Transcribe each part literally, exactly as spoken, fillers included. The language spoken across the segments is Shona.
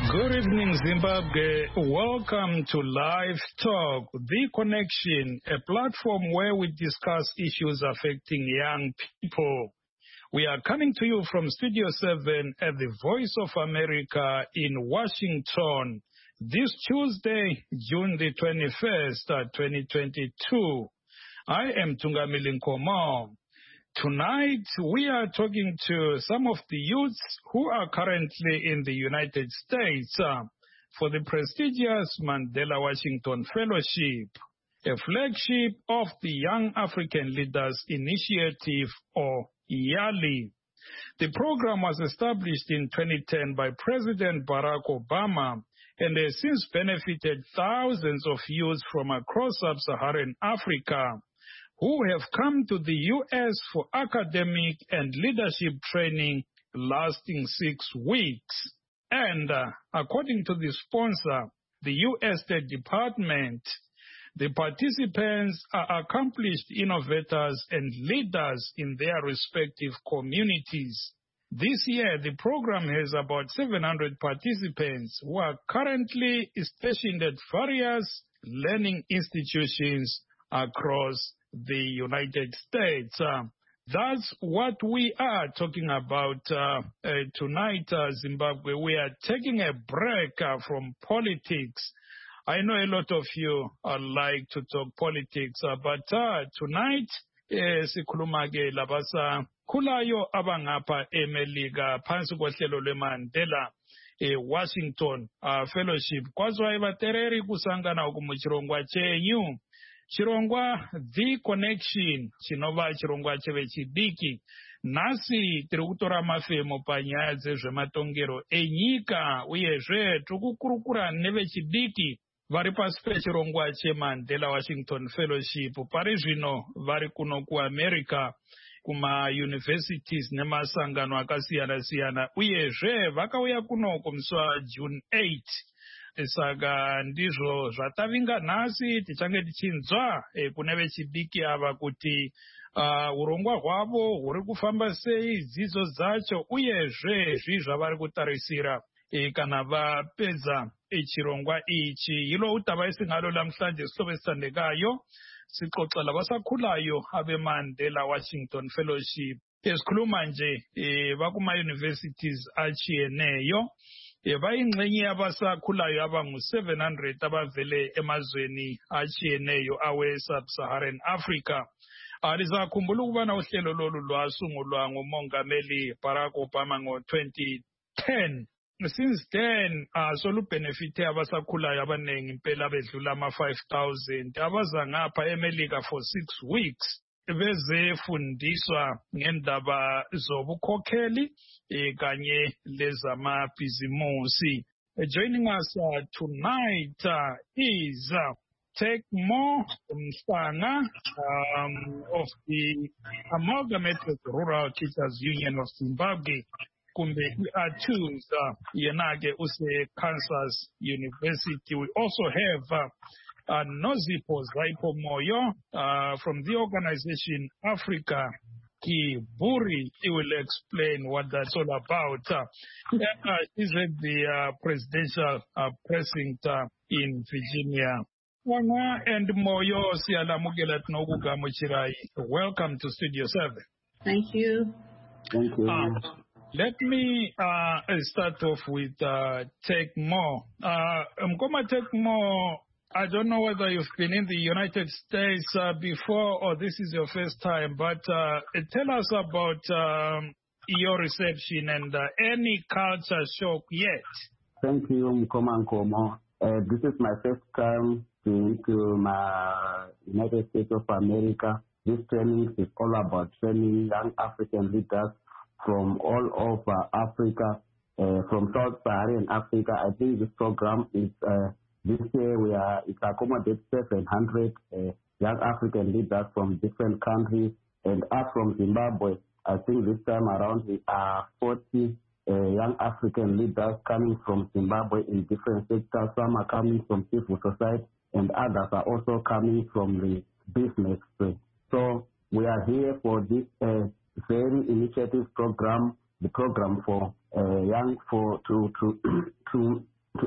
Good evening, Zimbabwe. Welcome to Live Talk, The Connection, a platform where we discuss issues affecting young people. We are coming to you from Studio seven at the Voice of America in Washington this Tuesday, June the twenty-first, twenty twenty-two. I am Tungamili Nkomo. Tonight, we are talking to some of the youths who are currently in the United States uh, for the prestigious Mandela Washington Fellowship, a flagship of the Young African Leaders Initiative, or YALI. The program was established in twenty ten by President Barack Obama and has since benefited thousands of youths from across sub-Saharan Africa who have come to the U S for academic and leadership training lasting six weeks. And uh, according to the sponsor, the U S State Department, the participants are accomplished innovators and leaders in their respective communities. This year, the program has about seven hundred participants who are currently stationed at various learning institutions across the United States. Uh, that's what we are talking about uh, uh, tonight, uh, Zimbabwe. We are taking a break uh, from politics. I know a lot of you uh, like to talk politics, uh, but uh, tonight, sikhuluma ke labasa khulayo abangapha eMelika phansi kohlelo lweMandela e Washington uh, Fellowship. Kwazwa ibatereri kusangana ukumuchirongwa chenyu. Chirongwa The Connection, chinova chirongwa cheve chidiki. Nasi tiri kutora mafemo panyaya dzezvematongero enyika uyezve tikukurukura nevechidiki vari pasi pechirongwa cheMandela Washington Fellowship. Pari zvino vari kuno kuAmerica kuma-universities nemasangano akasiyana-siyana uyezve vakauya kuno kumusi waJune eighth. Saka ndizvo zvatavinga nhasi tichange tichinzwa e, kune vechidiki ava kuti uh, urongwa hwavo huri kufamba sei, dzidzo dzacho uyezve zvii zvavari kutarisira e, kana vapedza e, chirongwa ichi. Yilo utaba isingalo lamhlanje sihlobesithandekayo sixoxa labasakhulayo abeMandela Washington Fellowship. Esikhuluma nje e, bakuma-universities achiyeneyo. Bayingxenye yabasakhulayo abangu seven hundred abavele emazweni achiyeneyo awe-Sub-Saharan Africa. Alizakhumbula ukubana uhlelo lolu lwasungulwa nguMongameli Barack Obama ngo twenty ten. Since then, uh, solubenefite abasakhulayo abanengi impela bedlula ama-five thousand abaza ngapha eMelika for six weeks. Bezefundiswa ngendaba zobukhokheli kanye lezamabhizimusi. Joining us uh, tonight uh, is uh, Tekmo Mhlanga um, of the Amalgamated Rural Teachers Union of Zimbabwe. Kumbe Atus uh, Yenage Use Kansas University. We also have uh, Uh, Nozipho Zaipo Moyo uh, from the organization Africa Kiburi. He will explain what that's all about. Uh, uh, he's at the uh, presidential uh, precinct uh, in Virginia. And Moyo Sialamugela Noguga Muchirai. Welcome to Studio seven. Thank you. Thank you. Uh, let me uh, start off with uh, Tekmo. Uh, Mkoma Tekmo, I don't know whether you've been in the United States uh, before or this is your first time, but uh, tell us about um, your reception and uh, any culture shock yet. Thank you, Mkoma Nkomo. Uh, this is my first time to, to my United States of America. This training is all about training young African leaders from all over Africa, uh, from Sub-Saharan Africa. I think this program is uh, This year we are it accommodates seven hundred uh, young African leaders from different countries, and us from Zimbabwe, I think this time around we are forty uh, young African leaders coming from Zimbabwe in different sectors. Some are coming from civil society, and others are also coming from the business space. So we are here for this uh, very initiative program, the program for uh, young for to to to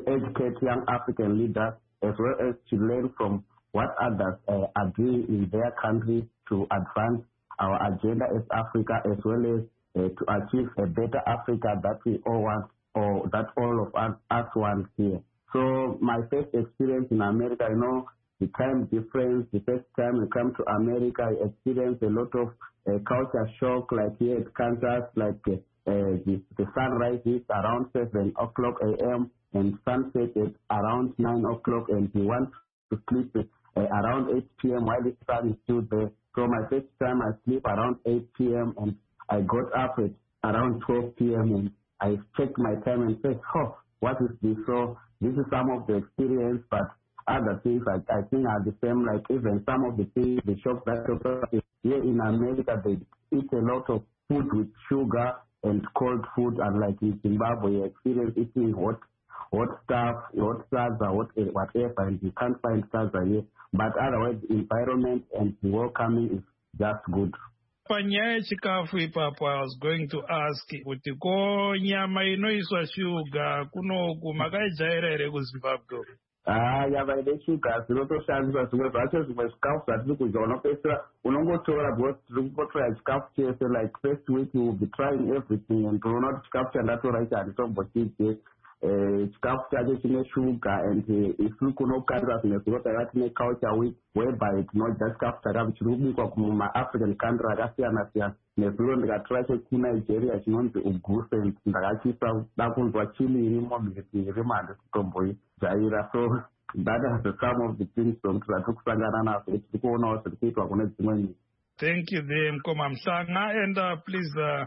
educate young African leaders as well as to learn from what others uh, are doing in their country to advance our agenda as Africa, as well as uh, to achieve a better Africa that we all want, or that all of us, us want here. So my first experience in America, you know, the time difference, the first time I come to America, I experienced a lot of uh, culture shock, like here at Kansas, like uh, uh, the, the sunrise is around seven o'clock a m and sunset is around nine o'clock, and we want to sleep uh, around eight p m while the sun is still there. So my first time I sleep around eight p m and I got up at around twelve p m and I checked my time and said, oh, what is this? So this is some of the experience, but other things I, I think are the same, like even some of the things, the shops that here in America, they eat a lot of food with sugar and cold food, and like in Zimbabwe, you experience eating hot, hot stuff, hot salsa, what, whatever, and you can't find salsa here. But otherwise, the environment and the welcoming is just good. Panyaya chikafu ipapo, I was going to ask kuti ko nyama inoiswa shuga kunoku makaijaira here kuZimbabwe? Ah, nyama ine shuga dzinotoshandiswa zvimwe zvacho, zvimwe zvikafu zvatiri kudya unopedzisira unongotora, because tiri kungotora chikafu chese, like first week we will be trying everything, and unoona kuti chikafu chandatora ichi handitombotidye. Chikafu chacho chine shuga, and isi kunokarira zvimwe zviro taiva tine culture week whereby tinodya chikafu chakapi chiri kubikwa kumaafrican country akasiyana siyana. Nezuro ndikatora chekunigeria chinonzi uguse, ndakachisa da kunzwa chili irimo mhiripiri irimo handisitomboijaira. So that is some of the things zvatiri kusangana nazo, tiri kuonawo zviri kuitwa kune dzimwe nyika. Thank you there, Mkoma Mhlanga, and uh, please uh,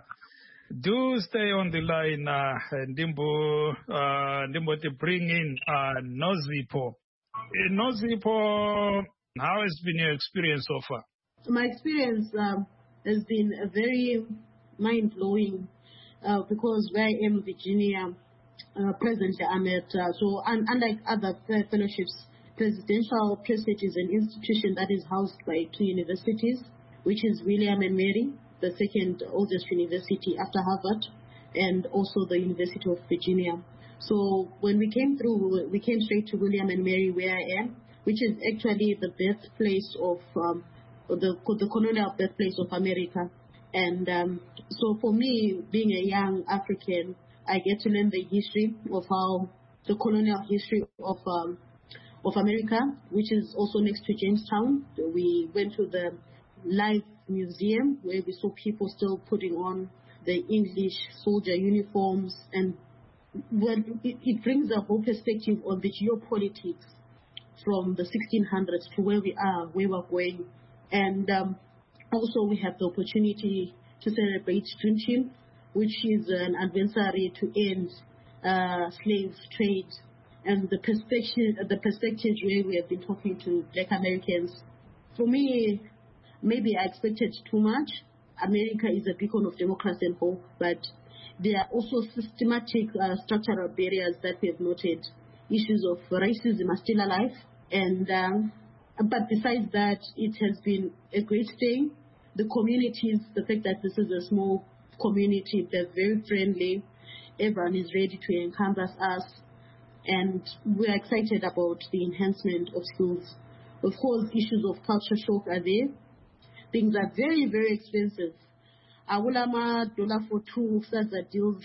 do stay on the line, uh, Ndimbo, uh, Ndimbo to bring in uh, Nozipho. Uh, Nozipho, how has been your experience so far? So my experience um, has been a very mind-blowing uh, because where I am in Virginia, uh, presently I'm at, uh, so un- unlike other fellowships, Presidential Prestige is an institution that is housed by two universities, which is William and Mary, the second oldest university after Harvard, and also the University of Virginia. So when we came through, we came straight to William and Mary, where I am, which is actually the birthplace of um, the the colonial birthplace of America. And um, so for me, being a young African, I get to learn the history of how the colonial history of um, of America, which is also next to Jamestown. We went to the Life Museum where we saw people still putting on the English soldier uniforms, and well, it, it brings a whole perspective on the geopolitics from the sixteen hundreds to where we are, where we're going. And um, also we have the opportunity to celebrate Juneteenth, which is an adversary to end uh, slave trade, and the perspective, the perspectives where we have been talking to Black Americans. For me, maybe I expected too much. America is a beacon of democracy and hope, but there are also systematic uh, structural barriers that we have noted. Issues of racism are still alive, and um, but besides that, it has been a great thing. The communities, the fact that this is a small community, they're very friendly. Everyone is ready to encompass us, and we're excited about the enhancement of schools. Of course, issues of culture shock are there. Things are very, very expensive. Awulama dollar for two salsa deals.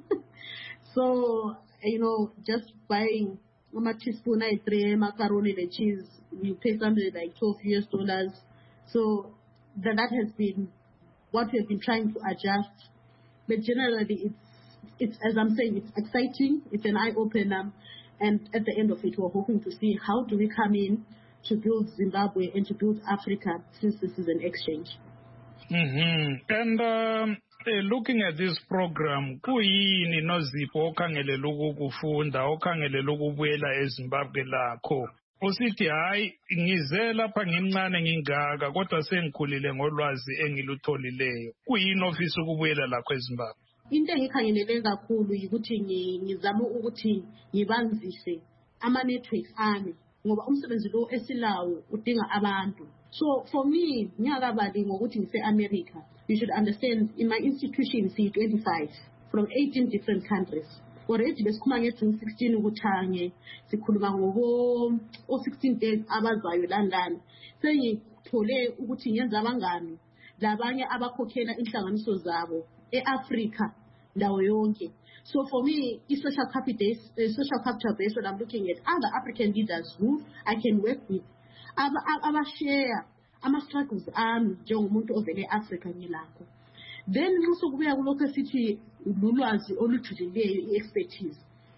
So, you know, just buying a teaspoon of three macaroni and cheese, you pay something like twelve U S dollars. So that, that has been what we have been trying to adjust. But generally, it's, it's as I'm saying, it's exciting. It's an eye-opener. And at the end of it, we're hoping to see how do we come in to build Zimbabwe and to build Africa, since this is an exchange. Mm-hmm. And um, uh, looking at this program, kuyini Nozipho okhangelela ukufunda, okhangelela ukubuyela eZimbabwe lakho? Usithi hayi ngize lapha ngimncane ngingaka kodwa sengikhulile ngolwazi engilutholileyo. Kuyini ofisa ukubuyela lakho eZimbabwe? Into engikhangelele kakhulu ukuthi ngizama ukuthi ngibanzise ama networks ami, ngoba umsebenzi lo esilawo udinga abantu. So for me, ngiyakabali ngokuthi ngise America, you should understand in my institution see twenty-five from eighteen different countries. already besikhuluma nge-June sixteen ukuthi sikhuluma ngobo o-sixteen days abazayo landlana sengithole ukuthi ngenza abangani labanye abakhokhela inhlanganiso zabo e-Africa ndawo yonke. So for me, it's social capital base, uh, social capital base when I'm looking at other African leaders who I can work with. Aba share ama struggles ami njengomuntu ovele eAfrica ngilapho. Then also kubuya kulokho sithi ulwazi olujulileyo expertise.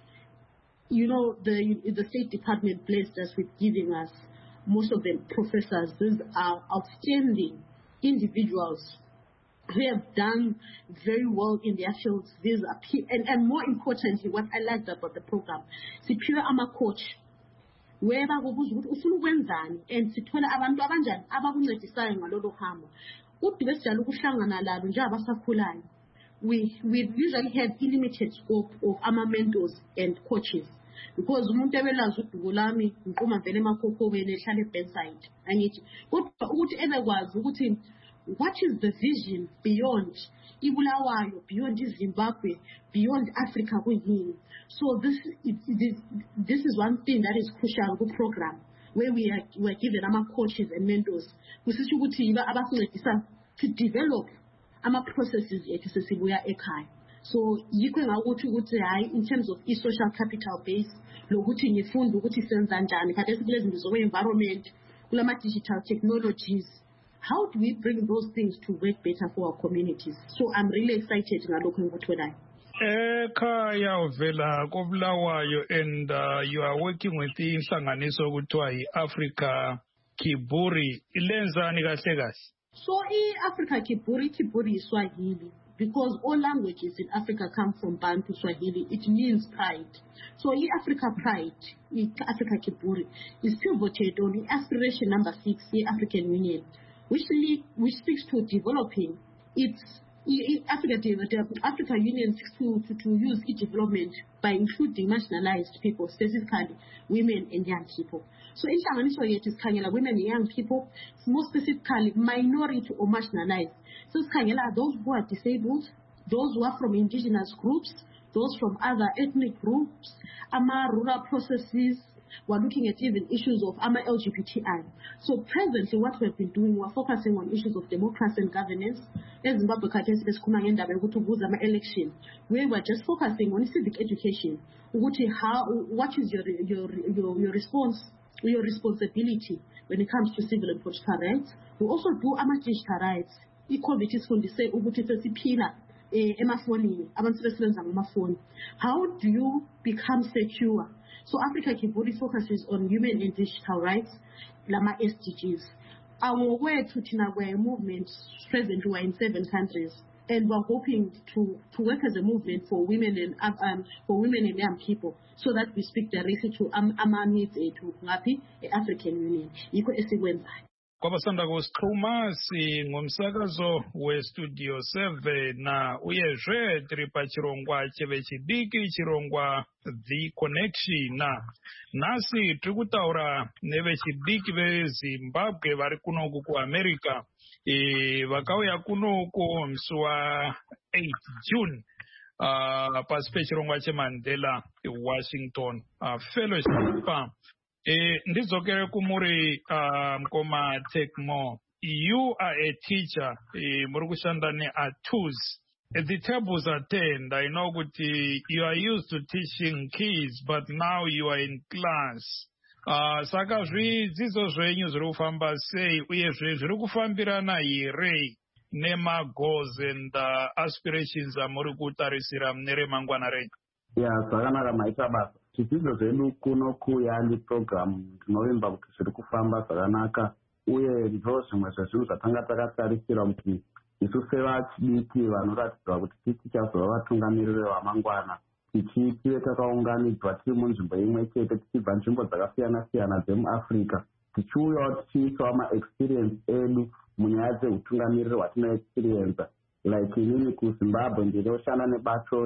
You know, the the State Department blessed us with giving us most of the professors. These are outstanding individuals who have done very well in their fields. These are, and, and more importantly, what I liked about the program, siphiwe ama-coach where bakubuza ukuthi ufuna ukwenzani and sithola abantu abanjani abakuncedisayo ngalolu hambo. Uthi besijala ukuhlangana lalo nje abasakhulayo. We we usually have limited scope of ama mentors and coaches because umuntu ebelazi udubo lami ngiqhuma vele emakhokobeni ehlala ebedside angithi kodwa ukuthi ebekwazi ukuthi what is the vision beyond iBulawayo, beyond Zimbabwe, beyond Africa kuyini. So this this this is one thing that is crucial to the program where we are we are given our coaches and mentors kusisho ukuthi yiba abasincedisa to develop ama processes ethu sesibuya ekhaya. So yikho ngakuthi ukuthi hayi in terms of i social capital base lokuthi ngifunda ukuthi senza kanjani kade sikulezi ngizobe environment kulama digital technologies. How do we bring those things to work better for our communities? So I'm really excited ngalokho engikutholayo. Ekhaya uvela koBulawayo and uh, you are working with inhlanganiso okuthiwa yi-Africa Kiburi. Ilenzani kahle kahle? So i-Africa Kiburi, Kiburi is Swahili. Because all languages in Africa come from Bantu Swahili, it means pride. So i-Africa Pride, i-Africa Kiburi, is pivoted on the aspiration number six, the African Union, which, which speaks to developing its Africa, the Africa Union seeks to, to, to use its development by including marginalized people, specifically women and young people. So inhlanganiso yethu sikhangela women and young people, more specifically minority or marginalized. So sikhangela those who are disabled, those who are from indigenous groups, those from other ethnic groups, ama rural processes. We're looking at even issues of ama L G B T I. So presently what we've been doing, we're focusing on issues of democracy and governance. As Zimbabwe Khathesi besikhuluma ngendaba yokuthi ukubuza ama-election, where we're just focusing on civic education. How, what is your, your, your, your response, your responsibility when it comes to civil and political rights. We also do ama-digital rights. I-COVID isifundise ukuthi sesiphila emafonini, abantu sebesebenza ngamafoni. How do you become secure? So Africa Kiburi focuses on human and digital rights, lama S D Gs. Our way to Tinagwe movement presently we're in seven countries, and we're hoping to, to work as a movement for women and um, for women and young people, so that we speak directly to ama needs to ngapi African Union. Iko esikwenza. Kwabasanda kusixhuma ngomsakazo we-Studio seven na uyezwe tripa chirongwa cheve chidiki chirongwa The Connection na nasi tiri kutaura nevechidiki veZimbabwe vari kunoku kuAmerica e, vakauya kunoku musi wa eight June uh, pasi pechirongwa cheMandela Washington uh, fellowship. Eh, ndizokere kumuri uh, mkoma Tekmo. You are a teacher. Eh, muri kushanda ne atus. At the tables are ten. I know that you are used to teaching kids, but now you are in class. Uh, saka zvi dzidzo zvenyu zviri kufamba sei uye zviri kufambirana here nema goals and uh, aspirations amuri kutarisira mune remangwana renyu? Yeah, zvakanaka maita basa. Zvidzidzo zvedu kuno kuyali program tinovimba kuti zviri kufamba zvakanaka uye ndo zvimwe zvezvinhu zvatanga takatarisira kuti isu sevachidiki vanoratidza kuti tisi tichazova vatungamiriri vamangwana tichitive takaunganidzwa tiri munzvimbo imwe chete tichibva nzvimbo dzakasiyana-siyana dzemuafrica tichiuyawo tichiisawo maexperience edu munyaya dzeutungamiriri hwatinoexperienza like inini kuzimbabwe ndinoshanda nebato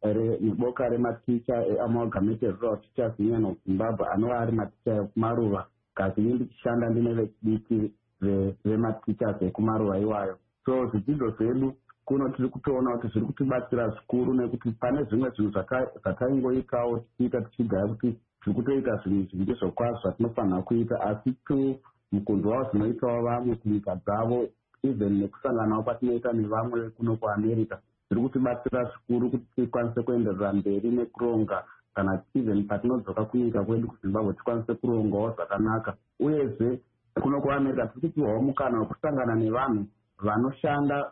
neboka rematicha eamalgamated rural teachers union of Zimbabwe anova ari maticha ekumaruva kasi ini ndichishanda ndine vechidiki vematichers ekumaruva iwayo. So zvidzidzo zvedu kuno tiri kutoona kuti zviri kutibatsira zvikuru nekuti pane zvimwe zvinhu zvataingoitawo tichiita tichigaya kuti tiri kutoita zvinhu zvingi zvokwazvo zvatinofanira kuita, asi tu mukundu wavo zvinoitawo vamwe kunyika dzavo, even nekusanganawo kwatinoita nevamwe kuno kuamerica zviri kutibatsira zvikuru kuti tikwanise kuenderera mberi nekuronga, kana even patinodzoka kunyika kwedu kuzimbabwe tikwanise kurongawo zvakanaka. Uyezve kuno kuamerica tiri kupiwawo mukana wekusangana nevanhu vanoshanda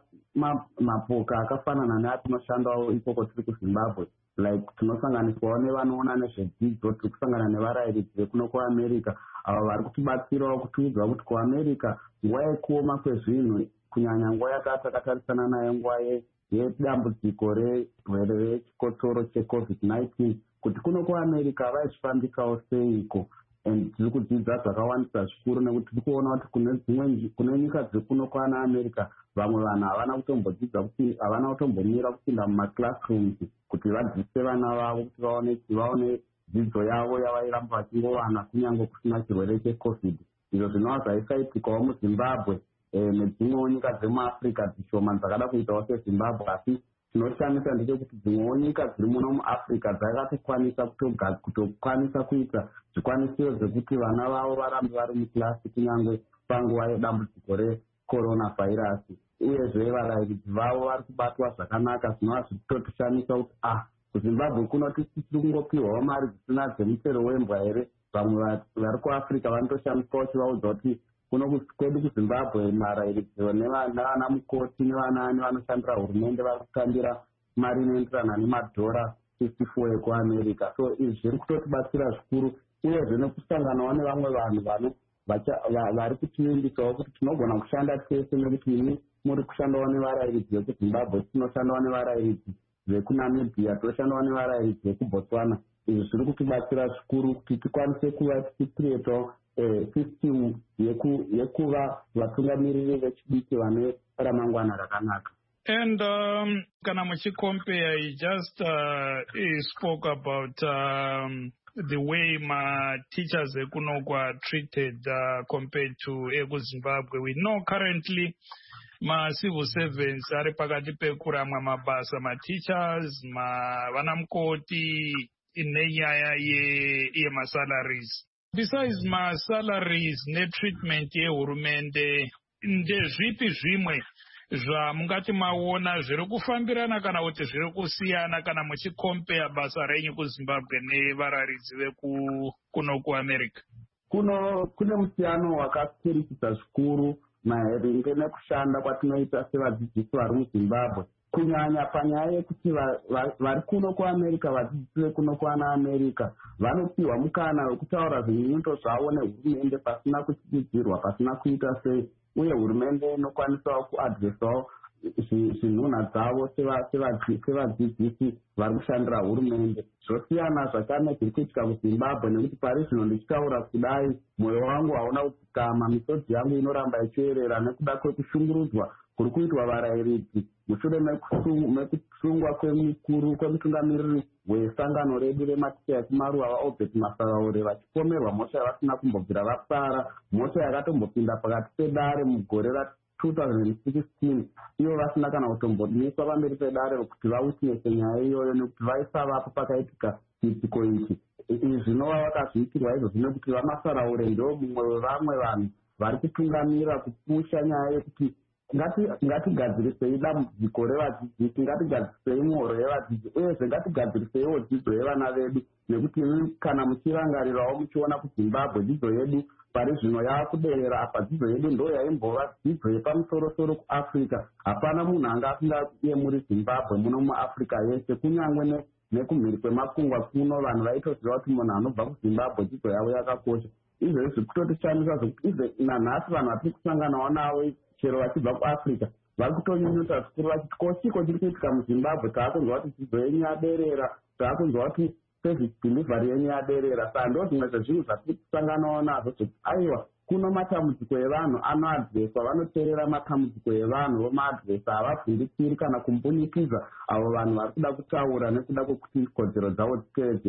mapoka akafanana neatinoshandawo ikoko tiri kuzimbabwe, like tinosanganiswawo nevanoona nezvedzidzo, tiri kusangana nevarayiridzi vekuno kuamerica avo vari kutibatsirawo kutiudza kuti kuamerica nguva yekuoma kwezvinhu, kunyanya nguva yakati takatarisana nayo nguva yedambudziko rerwere rechikotsoro checovid nineteen, kuti kuno kuamerica vaizvifambikawo seiko. And tiri kudzidza zvakawandisa zvikuru nekuti tiri kuona kuti kune nyika dzekuno kwana america vamwe vanhu havana kutombodzidza kuti havana kutombomira kupinda mumaclassrooms kuti vadzidzise vana vavo kuti vaone vaone dzidzo yavo yavairamba vachingowana kunyange kusina chirwere checovid. Izvo zvinova zvaisaitikawo muzimbabwe nedzimwewo nyika dzemuafrica dzishoma dzakada kuitawo sezimbabwe, asi chinoshamisa ndechekuti dzimwewo nyika dziri muno muafrica dzakatokwanisa kutokwanisa kuita zvikwanisiro zvekuti vana vavo varambe vari mukilasi kunyange panguva yedambudziko recorona virus. Uyezve varayiridzi vavo vari kubatwa zvakanaka, zvinova zvitotishamisa kuti ah kuzimbabwe kuno tiri kungopiwawo mari dzisina dzemuchero wembwa here. Vamwe vari kuafrica vanotoshamiswawo chivaudza kuti kuno kwedu kuzimbabwe marayiridzi nevana mukoti nevanani vanoshandira hurumende vari kutambira mari inoenderana nemadhora fifty-four ekuamerica. So izvi zviri kutotibatsira zvikuru, uyezve nekusanganawo nevamwe vanhu vano vari kutiimbisawo kuti tinogona kushanda tese, nekuti imi muri kushandawo nevarayiridzi vekuzimbabwe, tinoshandawo nevarayiridzi vekunamibia, toshandawo nevarayiridzi vekubotswana. Izvi zviri kutibatsira zvikuru kuti tikwanise kuva tichikiretawo system yekuva vatungamiriri vechidiki vane ramangwana rakanaka. And um, kana muchicompare, you just uh, spoke about um, the way my teachers ekunokwa treated uh, compared to ekuZimbabwe. We know currently ma civil servants ari pakati pekuramwa mabasa, ma teachers, ma vanamukoti inenyaya ye yema salaries. Besides ma salaries ne treatment yehurumende, ndezvipi zvimwe zvamungati maona zviri kufambirana kana kuti zviri kusiyana kana muchikompea basa renyu kuZimbabwe nevararidzi vekuno kuAmerica? Kuno kune musiyano wakakurikisa zvikuru maringe nekushanda kwatinoita sevadzidzisi vari muZimbabwe, kunyanya panyaya yekuti vari kuno kuAmerica, vadzidzisi vekuno kwana America vanopiwa mukana wekutaura zvinyunyuto zvavo nehurumende pasina kuchidzidzirwa, pasina kuita sei, uye hurumende inokwanisawo kuadresawo zvinhuna dzavo sevadzidzisi vari kushandira hurumende. Zvosiyana zvakare zviri kuitika kuZimbabwe, nekuti pari zvino ndichitaura kudai mwoyo wangu hauna kudzikama, misodzi yangu inoramba ichierera nekuda kwekushungurudzwa kuri kuitwa varayiridzi mushure mekusungwa kwemukuru kwemutungamiriri wesangano redu rematicha ekumaruva vaobert Masavaure vachipomerwa mhosva yavasina kumbobvira vapara, mhosva yakatombopinda pakati pedare mugore ra twenty sixteen, ivo vasina kana kutombomiswa pamberi pedare rokuti vawitnese nyaya iyoyo nekuti vaisavapo pakaitika chiitiko ichi. Izvi zvinova vakazviitirwa izvo zvinokuti vaMasaraure ndo mumwe wevamwe vanhu vari kutungamira kupusha nyaya yekuti ngatigadzirisei dambudziko revadzidzisi, ngatigadzirisei muhoro yevadzidzi, uyezve ngatigadziriseiwo dzidzo yevana vedu, nekuti kana muchirangarirawo muchiona kuti Zimbabwe dzidzo yedu pari zvino yava kuderera apa. Dzidzo yedu ndo yaimbova dzidzo yepamusoro-soro kuAfrica. Hapana munhu anga asingayemuri Zimbabwe muno muAfrica yese, kunyange nekumhiri kwemakungwa kuno vanhu vaitoziva kuti munhu anobva kuZimbabwe dzidzo yavo yakakosha. Izvozvi zviri kutotishamisa zvokuti izve nanhasi vanhu vatiri kusanganawo navo chero vachibva kuAfrica vari kutonyunyuta zvikuru vachiti kochiko chiri kuitika muZimbabwe, taakunzwa kuti dzidzo yenyu yaderera, taakunzwa kuti service delivery yenyu yaderera. Saka ndo zvimwe zvezvinhu zvatiri kusanganawo nazvo zvekuti aiwa kuno matambudziko evanhu anoadreswa, vanoteerera matambudziko evanhu vomaadresa, havavhundikiri kana kumbunikidza avo vanhu vari kuda kutaura nekuda kwekuti kodzero dzavo dzitevedzerwe.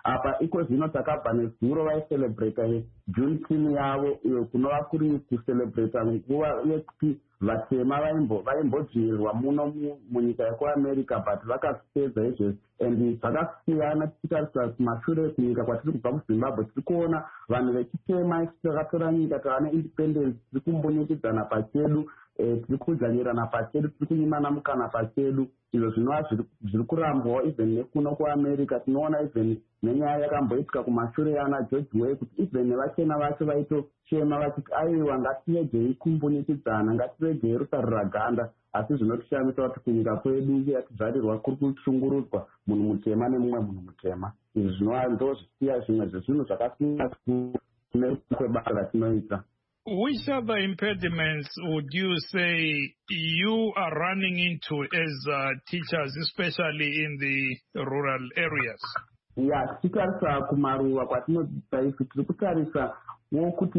apa iko zvino takabva nezuro vaicelebrata June team yavo iyo kunova kuri kucelebrata nguva yekuti vatema vaimbodzvinyirwa muno munyika yekuamerica but vakazvipedza izvezvi and zvakasiyana tichitarisa kumashure kunyika kwatiri kubva kuzimbabwe tiri kuona vanhu vechitema takatora nyika tava neindependence tiri kumbunyikidzana pachedu tiri kudzanyirana pachedu tiri kunyimana mukana pachedu izvo zvinova zviri kurambwawo even nekuno kuamerica tinoona even nenyaya yakamboitika kumashure yana George Way kuti even nevachena vacho vaitochema vachiti aiwa ngatiregei kumbunikidzana ngatiregei rusarura ganda asi zvinotishamisa kuti kunyika kwedu yatizvarirwa kuri kushungurudzwa munhu mutema nemumwe munhu mutema izvi zvinova ndo zvisiya zvimwe zvezvinhu zvakasiyana kwebasa ratinoita. Which other impediments would you say you are running into as uh, teachers, especially in the rural areas? Ya, tichitarisa kumaruwa kwatinodzidza isu tiri kutarisa wokuti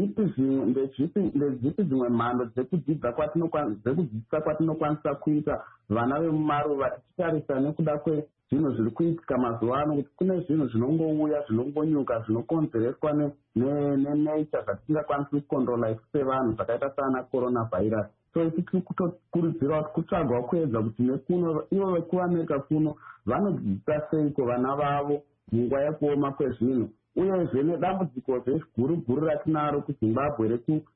ndezvipi dzimwe mhando dzekudzidza dzekudzidzisa kwatinokwanisa kuita vana vemumaruva tichitarisa nekuda kwezvinhu zviri kuitika mazuva ano kuti kune zvinhu zvinongouya zvinongonyuka zvinokonzereswa nenature zvatisingakwanisi kukontrola isu sevanhu zvakaita saana coronavirus. So isi tiri kutokurudzira kuti kutsvagwa kuedza kuti nekuno ivo vekuamerica kuno vanodzidzisa seiko vana vavo munguva yekuoma kwezvinhu uyezve nedambudziko zveziguruguru ratinaro kuzimbabwe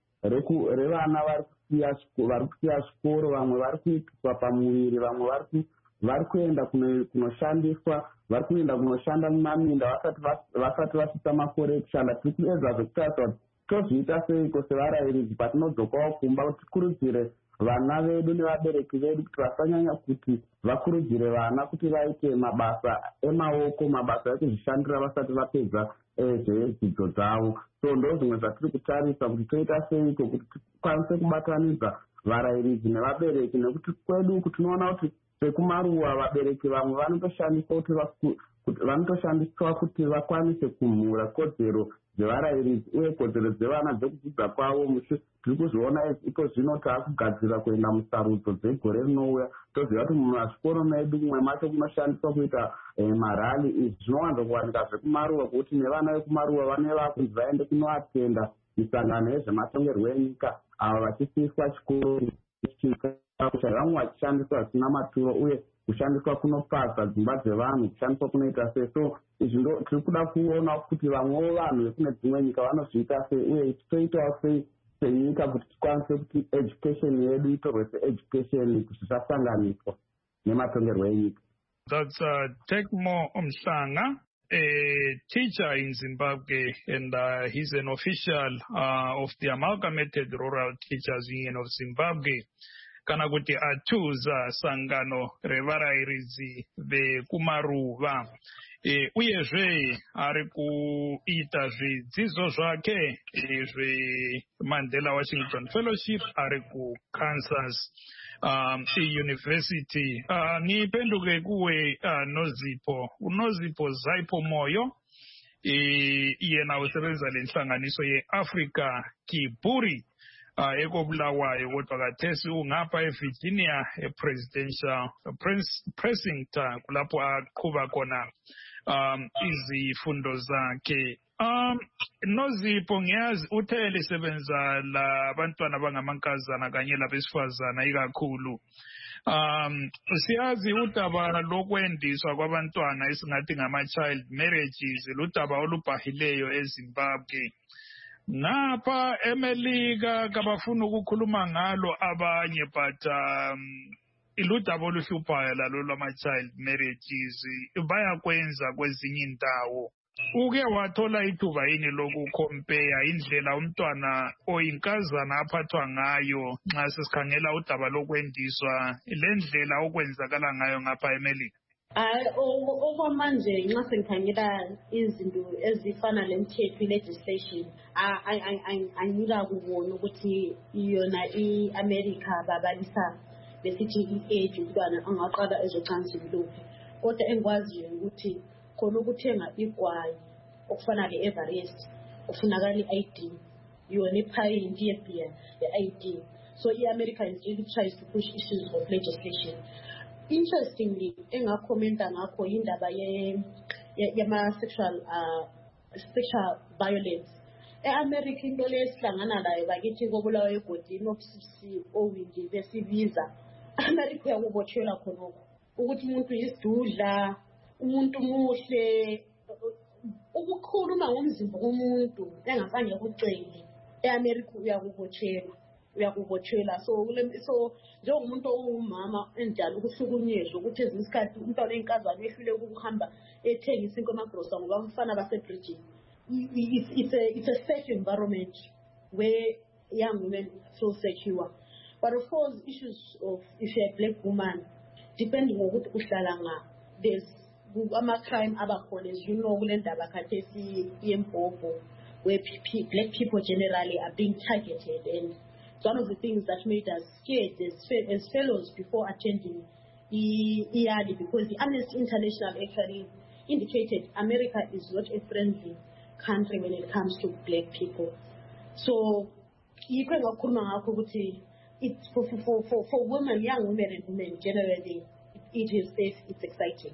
revana vari kusiya zvikoro vamwe vari kuitiswa pamuviri vamwe vari kuenda kunoshandiswa vari kuenda kunoshanda mumaminda vasati vasvitsa makore ekushanda tiri kuedza zvekutarisa kuti tozviita seiko sevarayiridzi patinodzokawo kumba kuti tikurudzire vana vedu nevabereki vedu kuti vasanyanya kuti vakurudzire vana kuti vaite mabasa emaoko mabasa ekuzvishandira vasati vapedza zvedzidzo dzavo. So ndo zvimwe zvatiri kutarisa kuti toita seiko kuti tikwanise kubatanidza varayiridzi nevabereki nekuti kwedu tinoona kuti sekumaruwa vabereki vamwe vanotoshandiswa kuti vanotoshandiswa kuti vakwanise kumhura kodzero dzevarayiridzi uye kodzero dzevana dzekudzidza kwavo. Tiri kuzviona iko zvino taakugadzira kuenda musarudzo dzegore rinouya toziva kuti mumazvikoro medu mumwe macho kunoshandiswa kuita marali. Izvi zvinowanza kuwanika zvekumaruwa kuti nevana vekumaruwa vaneva kunzi vaende kunoatenda misangano yezvematongerwo enyika ava vachisiyiswa chikoro kuti vamwe vachishandiswa zvisina maturo uye kushandiswa kunopasa dzimba dzevanhu kushandiswa kunoita sei. So izvi ndo tiri kuda kuona kuti vamwewo vanhu vekune dzimwe nyika vanozviita sei uye toitawo sei senyika kuti tikwanise kuti education yedu itorwe seeducation kuti zvisasanganiswa nematongerwo enyika. That's uh, Tekmo Mhlanga, a teacher in Zimbabwe, and uh, he's an official uh, of the Amalgamated Rural Teachers Union of Zimbabwe. Kana kuti atuza sangano revarayiridzi vekumaruva. E, uyezve ari kuita zvidzidzo zvake zveMandela Washington Fellowship ari kuKansas um, University. Uh, nipenduke kuwe uh, Nozipo unozipo Zaipo Moyo e, yena usebenza lenhlanganiso ye-Africa Kiburi uh, ekobulawayo kodwa kathesi ungapha eVirginia epresidential precinct kulapho aqhuba khona um izifundo zakhe. Um Nozipho ngiyazi uthe lisebenza labantwana abangamankazana kanye labesifazana ikakhulu. Um siyazi udaba lokwendiswa kwabantwana esingathi ngama-child marriages ludaba olubhahileyo eZimbabwe. Ngapha eMelika kabafuna ukukhuluma ngalo abanye but um iludaba oluhluphayo lalo lwama-child marriages bayakwenza kwezinye indawo. Uke wathola ithuba yini lokukhompeya indlela umntwana oyinkazana aphathwa ngayo nxa sesikhangela udaba lokwendiswa lendlela okwenzakala ngayo ngapha eMelika? Hayi, okwamanje nxa sengikhangela izinto ezifana lemthetho i-legislation angika kubona ukuthi yona i-America babalisa besithi i-age umntwana angaqala ezocansi kuluphi. Kodwa engikwaziyo ukuthi khona ukuthenga igwayi okufana le-Everest kufunakala i-I D yona iphayinti yebhiya ye-I D. So i-America is really tries to push issues of legislation. Interestingly, engakhomenta ngakho indaba yama-sexual uh, sexual violence. E-America into lesihlangana layo bakithi kobulawa egodini obusisi owindi besibiza. America uyakubotshelwa khonokho ukuthi umuntu yisidudla, umuntu muhle, ukukhuluma ngomzimba womuntu engafanye kuceli. E-America uyakubotshelwa, uyakubotshelwa. So so njengomuntu owumama enjalo ukuhlukunyezwa ukuthi ezinye isikhathi umntwana oyinkazana ehlule ukuhamba ethengisa inkomo amagrosa ngoba umfana basebridging. It's, it's, a, it's a safe environment where young women feel secure. But of course, issues of if you're a black woman, depending on what ushalanga, there's ama crime abakhona, as you know, kulendaba khathesi yempopo, where black people generally are being targeted, and it's one of the things that made us scared as, as fellows before attending E R D, because the Amnesty International actually indicated America is not a friendly country when it comes to black people. So you can it's for, for, for, for women, young women and women generally, it is safe, it's exciting.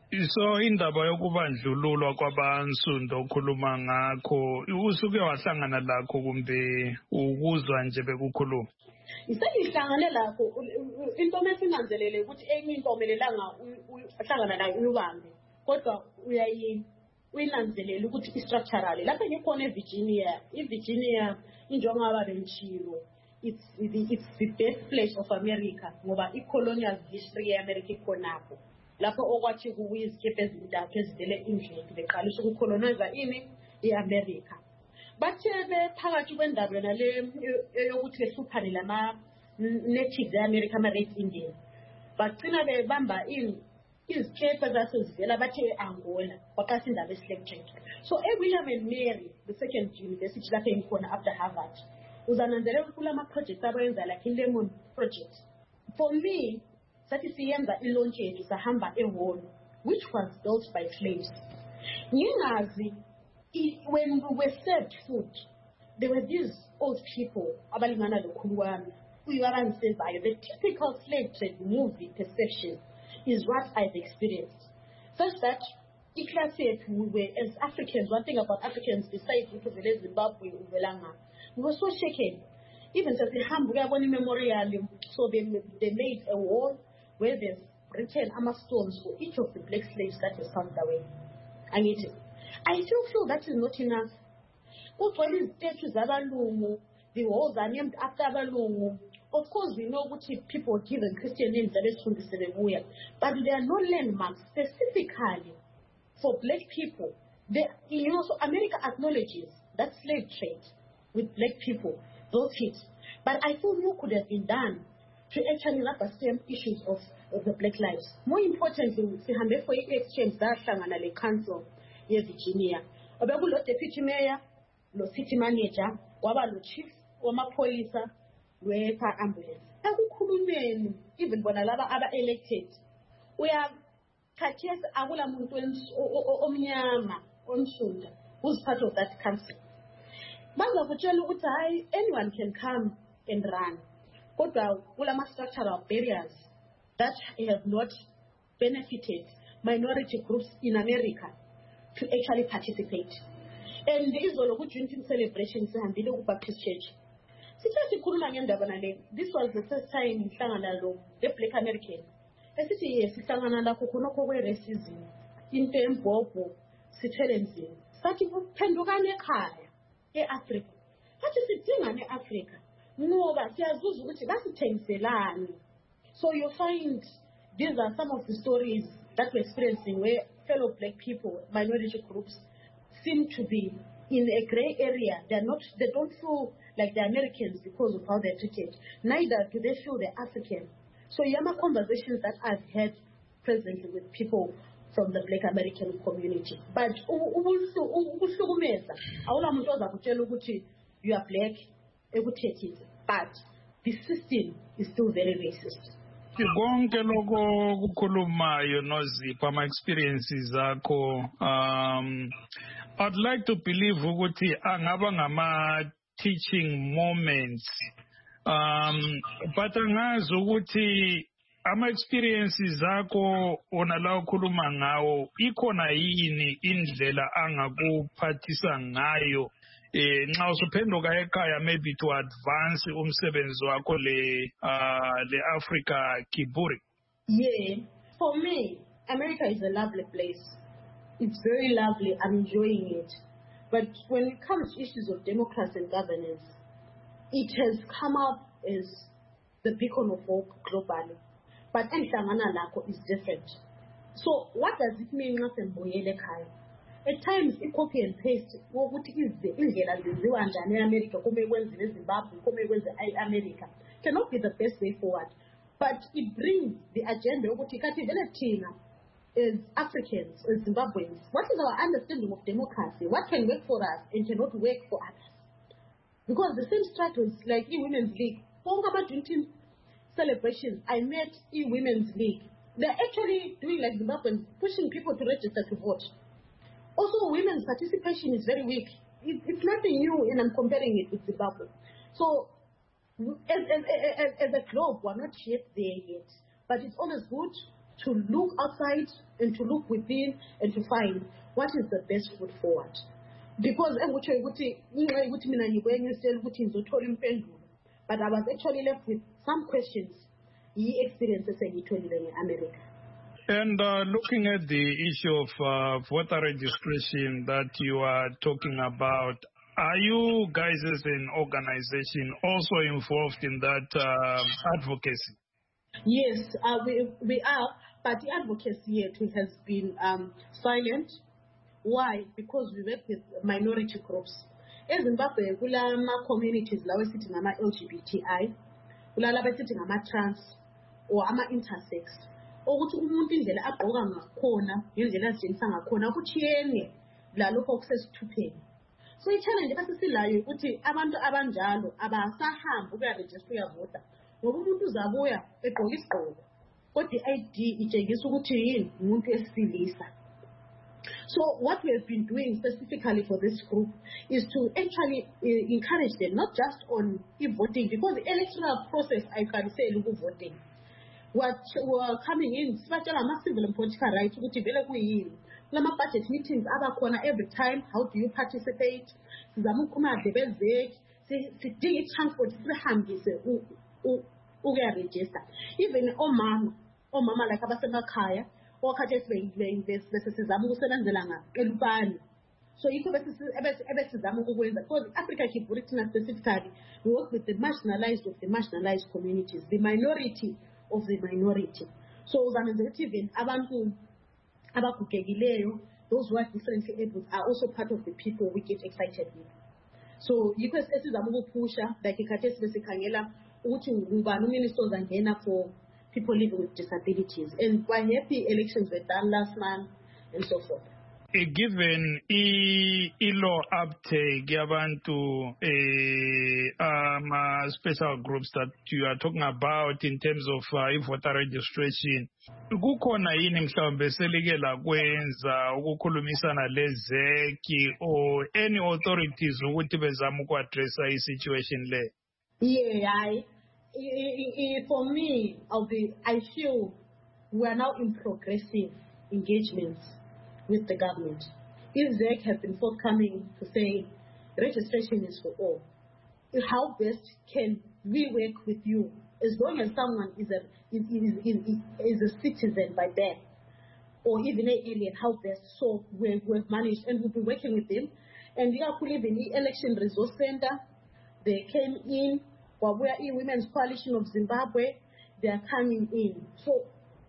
So indaba yokubandlululwa kwabansundu okhuluma ngakho usuke wahlangana lakho kumbe ukuzwa nje bekukhuluma? Iseyihlangane lakho into mesinanzelele ukuthi enye into omelelanga uhlangana nayo uyubambe kodwa uyayi uyinanzelele ukuthi i-structurally lapha ngikhona eVirginia iVirginia injongaba benchilo it's the it's the birthplace of America ngoba i-colonial history ye-America ikhonapho lapho okwathi kuwizikepe ezintathu ezivele indlela beqalisa ukucolonize ini i-America bathe bephakathi kwendaba yona le yokuthi behluphane lama natives e-America ama-Red Indian bagcina bebamba ini izikepe zasezivela bathe e-Angola kwaqasa indaba ye-slave trade. So eWilliam and Mary the second university lapho engikhona after Harvard uzananzelela kula ama-projects abayenza like i-Lemon project. For me sathi siyenza i-launch yethu sahamba eHall which was built by slaves. Ngingazi when we were served food there were these old people abalingana lokhulwami uyabangisezayo. The typical slave trade movie perception is what I've experienced. Such that class yethu we were as Africans, one thing about Africans besides ukuthi Zimbabwe uvelanga, we were so shaken. Even as the Hamburg memorial, so they, they made a wall where they've written ama stones for each of the black slaves that is found away. I mean, I still feel that is not enough. What when these statues abalungu, the walls are named after abalungu. Of course, we know what people given Christian names that is from the Senegal, but there are no landmarks specifically for black people. They, you know, so America acknowledges that slave trade with black people, those hits. But I feel more could have been done to actually wrap the same issues of, of the black lives. More importantly, we have for exchange that the council in Virginia. About the deputy mayor, the city manager, the chief, the police. Where per ambulance. Even when a lot of other elected, we have catches Awula Muntons or Omyama on Sunda, who's part of that council. Anyone can come and run. But Ulama structural barriers that have not benefited minority groups in America to actually participate. And these are good drinking celebrations and the local Baptist church. This was the first time the black American. Esithi sihlangana la kukhonokho kwe racism into embhobho sithelenzini sathi kuphendukane ekhaya eAfrica sathi sidingane eAfrica ngoba siyazuza ukuthi basithengiselani. So you find these are some of the stories that we're experiencing where fellow black people, minority groups seem to be in a gray area. They're not, they don't feel like the Americans because of how they're treated. Neither do they feel they're African. So yama conversations that I've had presently with people from the black American community. But you are black, but the system is still very racist. Konke lokho kukhulumayo noZipho ama experiences akho, um I'd like to believe ukuthi angaba ngama teaching moments, um but angazi ukuthi ama-experiences akho ona la ukhuluma ngawo ikhona yini indlela angakuphathisa ngayo eh nxa usuphenduka ekhaya maybe to advance umsebenzi wakho le uh, le Africa Kiburi? Yeah, for me, America is a lovely place. It's very lovely. I'm enjoying it. But when it comes to issues of democracy and governance, it has come up as the beacon of hope globally. But Enhlangana Lakho is different. So what does it mean? At times, it copy and paste. What is the America? Zimbabwe, America cannot be the best way forward. But it brings the agenda of as Africans, as Zimbabweans. What is our understanding of democracy? What can work for us and cannot work for others? Because the same strategies like E-Women's League, for drinking celebrations, I met E-Women's League. They're actually doing like Zimbabweans, pushing people to register to vote. Also, women's participation is very weak. It, it's nothing new, and I'm comparing it with Zimbabwe. So, as, as, as, as a globe, we're not yet there yet. But it's always good to look outside and to look within and to find what is the best foot forward. Because but I was actually left with some questions. Experiences in America. And uh, looking at the issue of uh, voter registration that you are talking about, are you guys as an organization also involved in that uh, advocacy? Yes, uh, we, we are, but the advocacy yet has been um, silent. Why? Because we work with minority groups. In Zimbabwe, we have communities like sitting on L G B T I, we have sitting on trans or intersex. Ukuthi umuntu indlela agqoka ngakhona indlela azitshengisa ngakhona ukuthi yene la lokho okusesithupheni. So i-challenge esisilayo ukuthi abantu abanjalo abasahambi ukuyaregister uyavota ngoba umuntu uzabuya egqoka isigqoko kodwa i-I D itshengisa ukuthi yini umuntu wesilisa. So what we have been doing specifically for this group is to actually uh, encourage them not just on e-voting, because the electoral process I can say look voting. What were coming in, special civil and political rights, which develop in Lama budget meetings, every time, how do you participate? Zamukuma debate, the transport register. Even oh mama, oh mama like Abasama Kaya, or Kajas being this, this is Zamuselanzelanga, Elubani. So you could because Africa Kiburi specifically, we work with the marginalized of the marginalized communities, the minority of the minority. So even abantu abakugegileyo, those who are differently able are also part of the people we get excited with. So you can say that pusha like ikhathesi besikhangela ukuthi ngubani uministers angena for people living with disabilities, and we're happy elections were done last month and so forth. Uh, given i-law uptake yabantu uh, um, uh, special groups that you are talking about in terms of uh, voter registration, kukhona yini mhlawumbe selike lakwenza ukukhulumisana lezeki or any authorities ukuthi bezama ukuaddressa i-situation le? Yeah, I, I, I, for me, I'll be, I feel we are now in progressive engagements with the government. If Z E C has been forthcoming to say registration is for all, how best can we work with you as long as someone is a is, is, is, is a citizen by birth or even an alien, how best? So we've, we've managed and we'll be working with them. And we are putting the Election Resource Center. They came in, while we are in Women's Coalition of Zimbabwe, they are coming in. So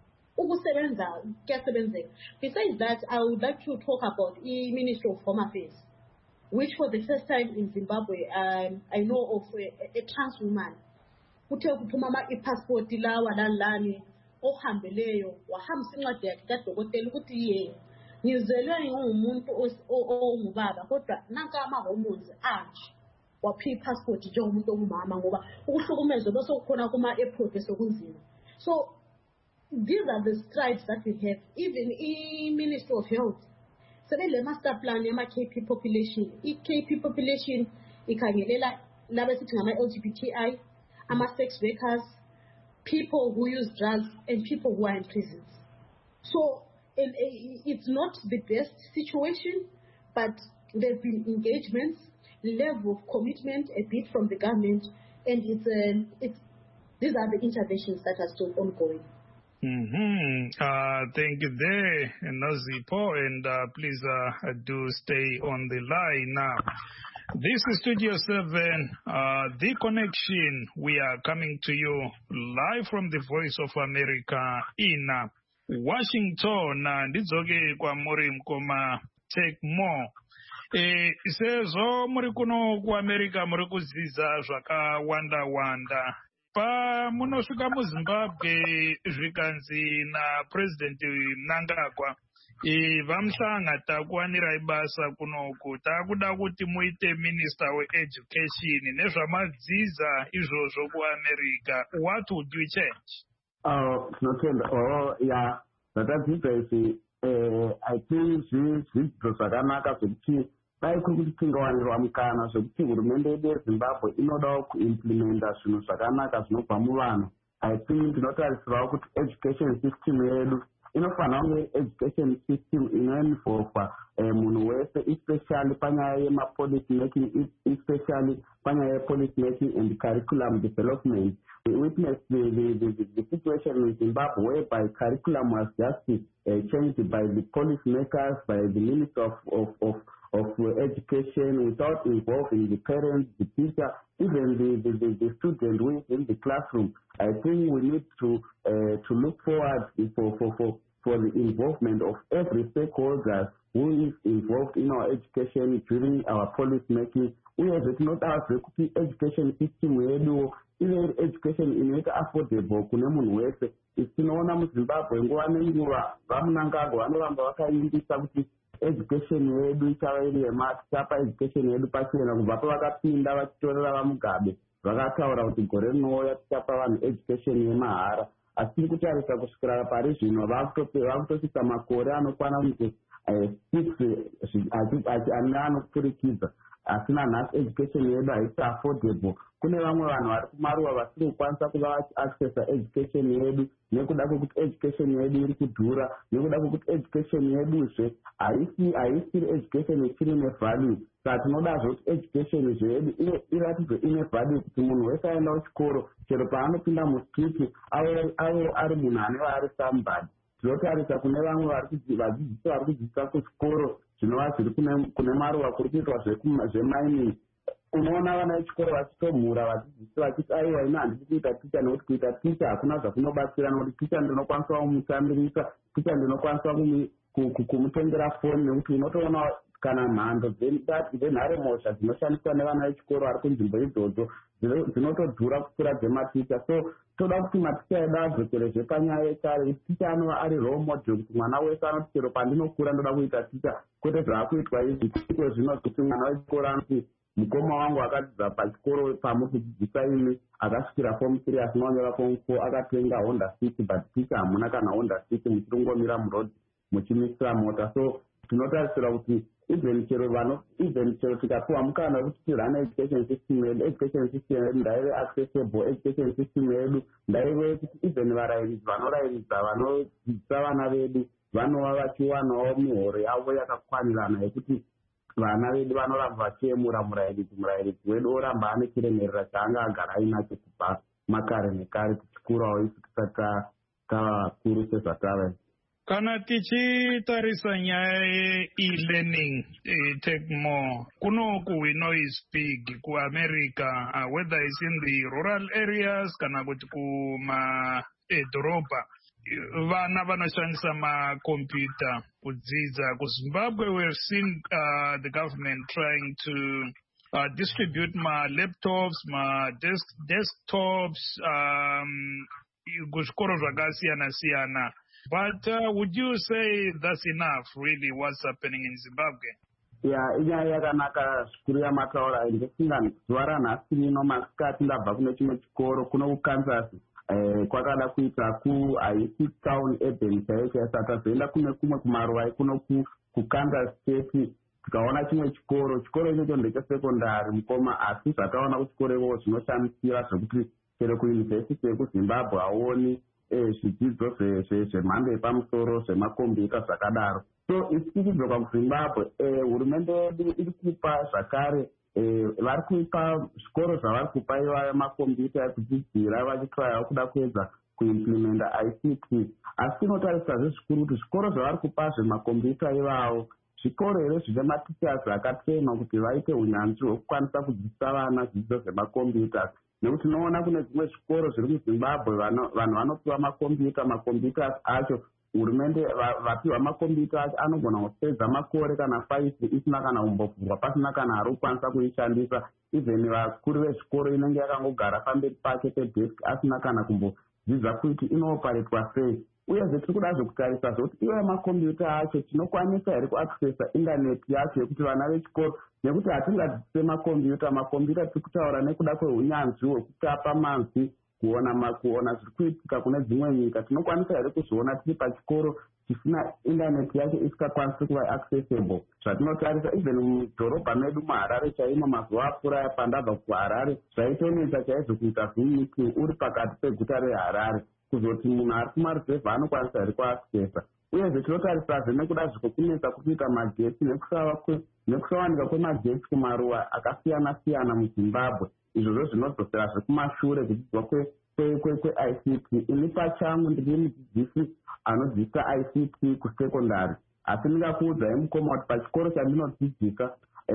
besides that, I would like to talk about the Ministry of Home Affairs, which for the first time in Zimbabwe, um, I know of a, a trans woman who tells mama a passport lawa lalani ohambeleyo wahamsa incwadi yakhe kadokotela ukuthi ye ngizelwe ngumuntu ongubaba kodwa nanka ama hormones anje waphi passport njengomuntu ongumama ngoba ukuhlukumezwa bese kukhona kuma airport besokunzima. So these are the strides that we have. Even in Ministry of Health, so the master plan yama K P population, I K P population ikhangelela laba sithi ngama L G B T I, ama sex workers, people who use drugs and people who are in prisons. So and, uh, it's not the best situation, but there have been engagements, level of commitment, a bit from the government, and it's, uh, it's these are the interventions that are still ongoing. Mm-hmm. Uh, thank you there, Nozipho, and uh, please uh, do stay on the line now. This is Studio seven, uh, The Connection. We are coming to you live from the Voice of America in uh, Washington. Ndidzoke kwa muri mkoma Take More. E, sezo muri kuno ku America muri kuziza zvakawanda wanda. Pa munosvika muZimbabwe zvikanzi na President Mnangagwa e, vamuhlanga takuwanirai basa kunoku takuda kuti muite Minister we-Education nezvamadziza izvozvo kuAmerica. What would you change? Oh, tinotenda. Oh, yeah. Zvatadzidza izvi I think zvidzidzo zvakanaka zvekuti dai kuri kuti tingawanirwa mukana zvekuti hurumende yedu yeZimbabwe inodawo kuimplementa zvinhu zvakanaka zvinobva muvanhu. I think tinotarisirawo kuti education system yedu inofanira kunge education system inoinvolva munhu wese, especially panyaya yemapolicy making, especially panyaya yepolicy making and curriculum development. We witnessed the, the, the, the situation in Zimbabwe whereby curriculum was just uh, changed by the policy makers, by the Minister of, of, of, of Education, without involving the parents, the teacher, even the, the, the, the student who is in the classroom. I think we need to uh, to look forward for, for, for, for the involvement of every stakeholder who is involved in our education during our policy making. We have not asked the education system yedu ive education inoita affordable kune munhu wese. Tinoona muZimbabwe nguva nenguva vaMnangagwa vanoramba vakaimbisa kuti education yedu ichava iri yemati, tichapa education yedu pachena. Kubva pavakapinda vachitorera vaMugabe vakataura kuti gore rinouya tichapa vanhu education yemahara. Asi tiri kutarisa kusvikira pari zvino vakutosvitsa makore anokwana kuti six anopfurikidza. Asina nhasi education yedu haisi affordable. Kune vamwe vanhu vari kumaruwa vasiri kukwanisa kuva vachiaccessa education yedu nekuda kwekuti education yedu iri kudhura, nekuda kwekuti education yeduzve haisiri education ichiri nevalue. Saka tinodazve kuti education zvedu iratidze ine value, kuti munhu wese aenda kuchikoro chero paanopinda mustreet ave ari munhu aneva ari somebody. Tinotarisa kune vamwe vadzidzisi vari kudzidzisa kuchikoro zvinova zviri kune maruwa kuri kuitwa zvemining. Unoona vana vechikoro vachitomhura vadzidzisi vachiti aiwa ino handisi kuita ticha nekuti kuita ticha hakuna zvakunobatsira, nekuti ticha ndinokwanisa kumutambirisa, ticha ndinokwanisa kumutengera foni, nekuti unotoona kana mhando dzenharemosha dzinoshandiswa nevana vechikoro vari kunzvimbo idzodzo dzinotodhura kupfuura dzematicha. So toda kuti maticha edu adzokerezve panyaya yekare, kuti ticha anova ari role model, kuti mwana wese anoti chero pandinokura ndoda kuita ticha, kwete zvaakuitwa izvi. Iko zvino kuti mwana wechikoro anoti mukoma wangu akadzidza pachikoro pamukudzidzisa imi akasvikira form three asinonyora form four akatenga Honda City, but ticha hamuna kana Honda City, muchirongomira muroad muchimisira mota. So tinotarisira kuti even chero vano even chero tikapuwa mukana wekuti tirane education system yedu, education system yedu ndaive accessible, education system yedu ndaive kuti even varairidzi vanorayiridza vanodzidzisa vana vedu vanova vachiwanawo mihoro yavo yakakwanirana yekuti vana vedu vanoramba vachiyemura murayiridzi murayiridzi wedu oramba ane chiremerera chaanga agara ainacho kubva makare nekare tichikurawo isu tisati tavakuru sezvatava. Kana tichitarisa nyaya ye-e-learning, uh, Take More, kunoku we know is big ku America, uh, whether it's in the rural areas kana kuti kuma edhorobha. Vana vanoshandisa makompyuta kudzidza. KuZimbabwe we've seen uh, the government trying to uh, distribute my laptops, my desk desktops, um, kuzvikoro zvakasiyana siyana. But uh, would you say that's enough, really, what's happening in Zimbabwe? Yeah, inyaya yakanaka zvikuru yamataura. Ndisinga zuva ranhasi rino masikati ndabva kune chimwe chikoro kuno kuKansas kwakada kuita kuhaisi town urban chaicho. Saka tazoenda kune kumwe kumaruwa kuno kuKansas State tikaona chimwe chikoro. Chikoro ichocho ndechesekondari mukoma, asi zvataona kuchikoro ivo zvinoshamisira zvekuti chero kuyunivhesiti yekuzimbabwe haoni zvidzidzo zvemhando yepamusoro zvemakombiyuta zvakadaro. So isi tichibva kuzimbabwe hurumende yedu iri kupa zvakare vari kupa zvikoro zvavari kupa ivayo makombiyuta ekudzidzira vachitraya kuda kuedza kuimplementa I C T. Asi tinotarisazve zvikuru kuti zvikoro zvavari kupa zvemakombiyuta ivawo zvikoro here zvine matichers akatrainwa kuti vaite unyanzvi hwekukwanisa kudzidzisa vana zvidzidzo zvemakombiyuta. Nekuti tinoona kune zvimwe zvikoro zviri muzimbabwe vanhu vanopiwa makombiyuta makombiyuta acho hurumende vapiwa makombiyuta acho anogona kupedza makore kana faifi isina kana kumbovhurwa pasina kana ari kukwanisa kuishandisa. Even vakuru vezvikoro inenge yakangogara pamberi pake pedesk asina kana kumbodzidza kuti inoparetwa sei. Uyezve tiri kuda zvekutarisa zvokuti iwe makombiyuta acho tinokwanisa here kuaccessa indaneti yacho yekuti vana vechikoro, nekuti hatingadzidzise makombiyuta makombiyuta tiri kutaura nekuda kweunyanzvi hwekutapa manzwi kuona kuona zviri kuitika kune dzimwe nyika. Tinokwanisa here kuzviona tiri pachikoro chisina indaneti yacho isingakwanisi kuva accessible. Zvatinotarisa even mudhorobha medu muHarare chaimo mazuva apfuura pandabva kuHarare zvaitonetsa chaizvo kuita Zoom meeting uri pakati peguta reHarare kuzoti munhu ari kumaruzevha anokwanisa here kuaccessa. Uyezve tinotarisazve nekuda zvekukunetsa kuita magetsi nekusawanika kwemagetsi kumaruwa akasiyana siyana muZimbabwe. Izvozvo zvinodzoserazve kumashure kudzidzwa kwe-I C T. Ini pachangu ndiri mudzidzisi anodzidzisa I C T kusekondari. Asi ndingakuudzai mukoma kuti pachikoro chandinodzidzisa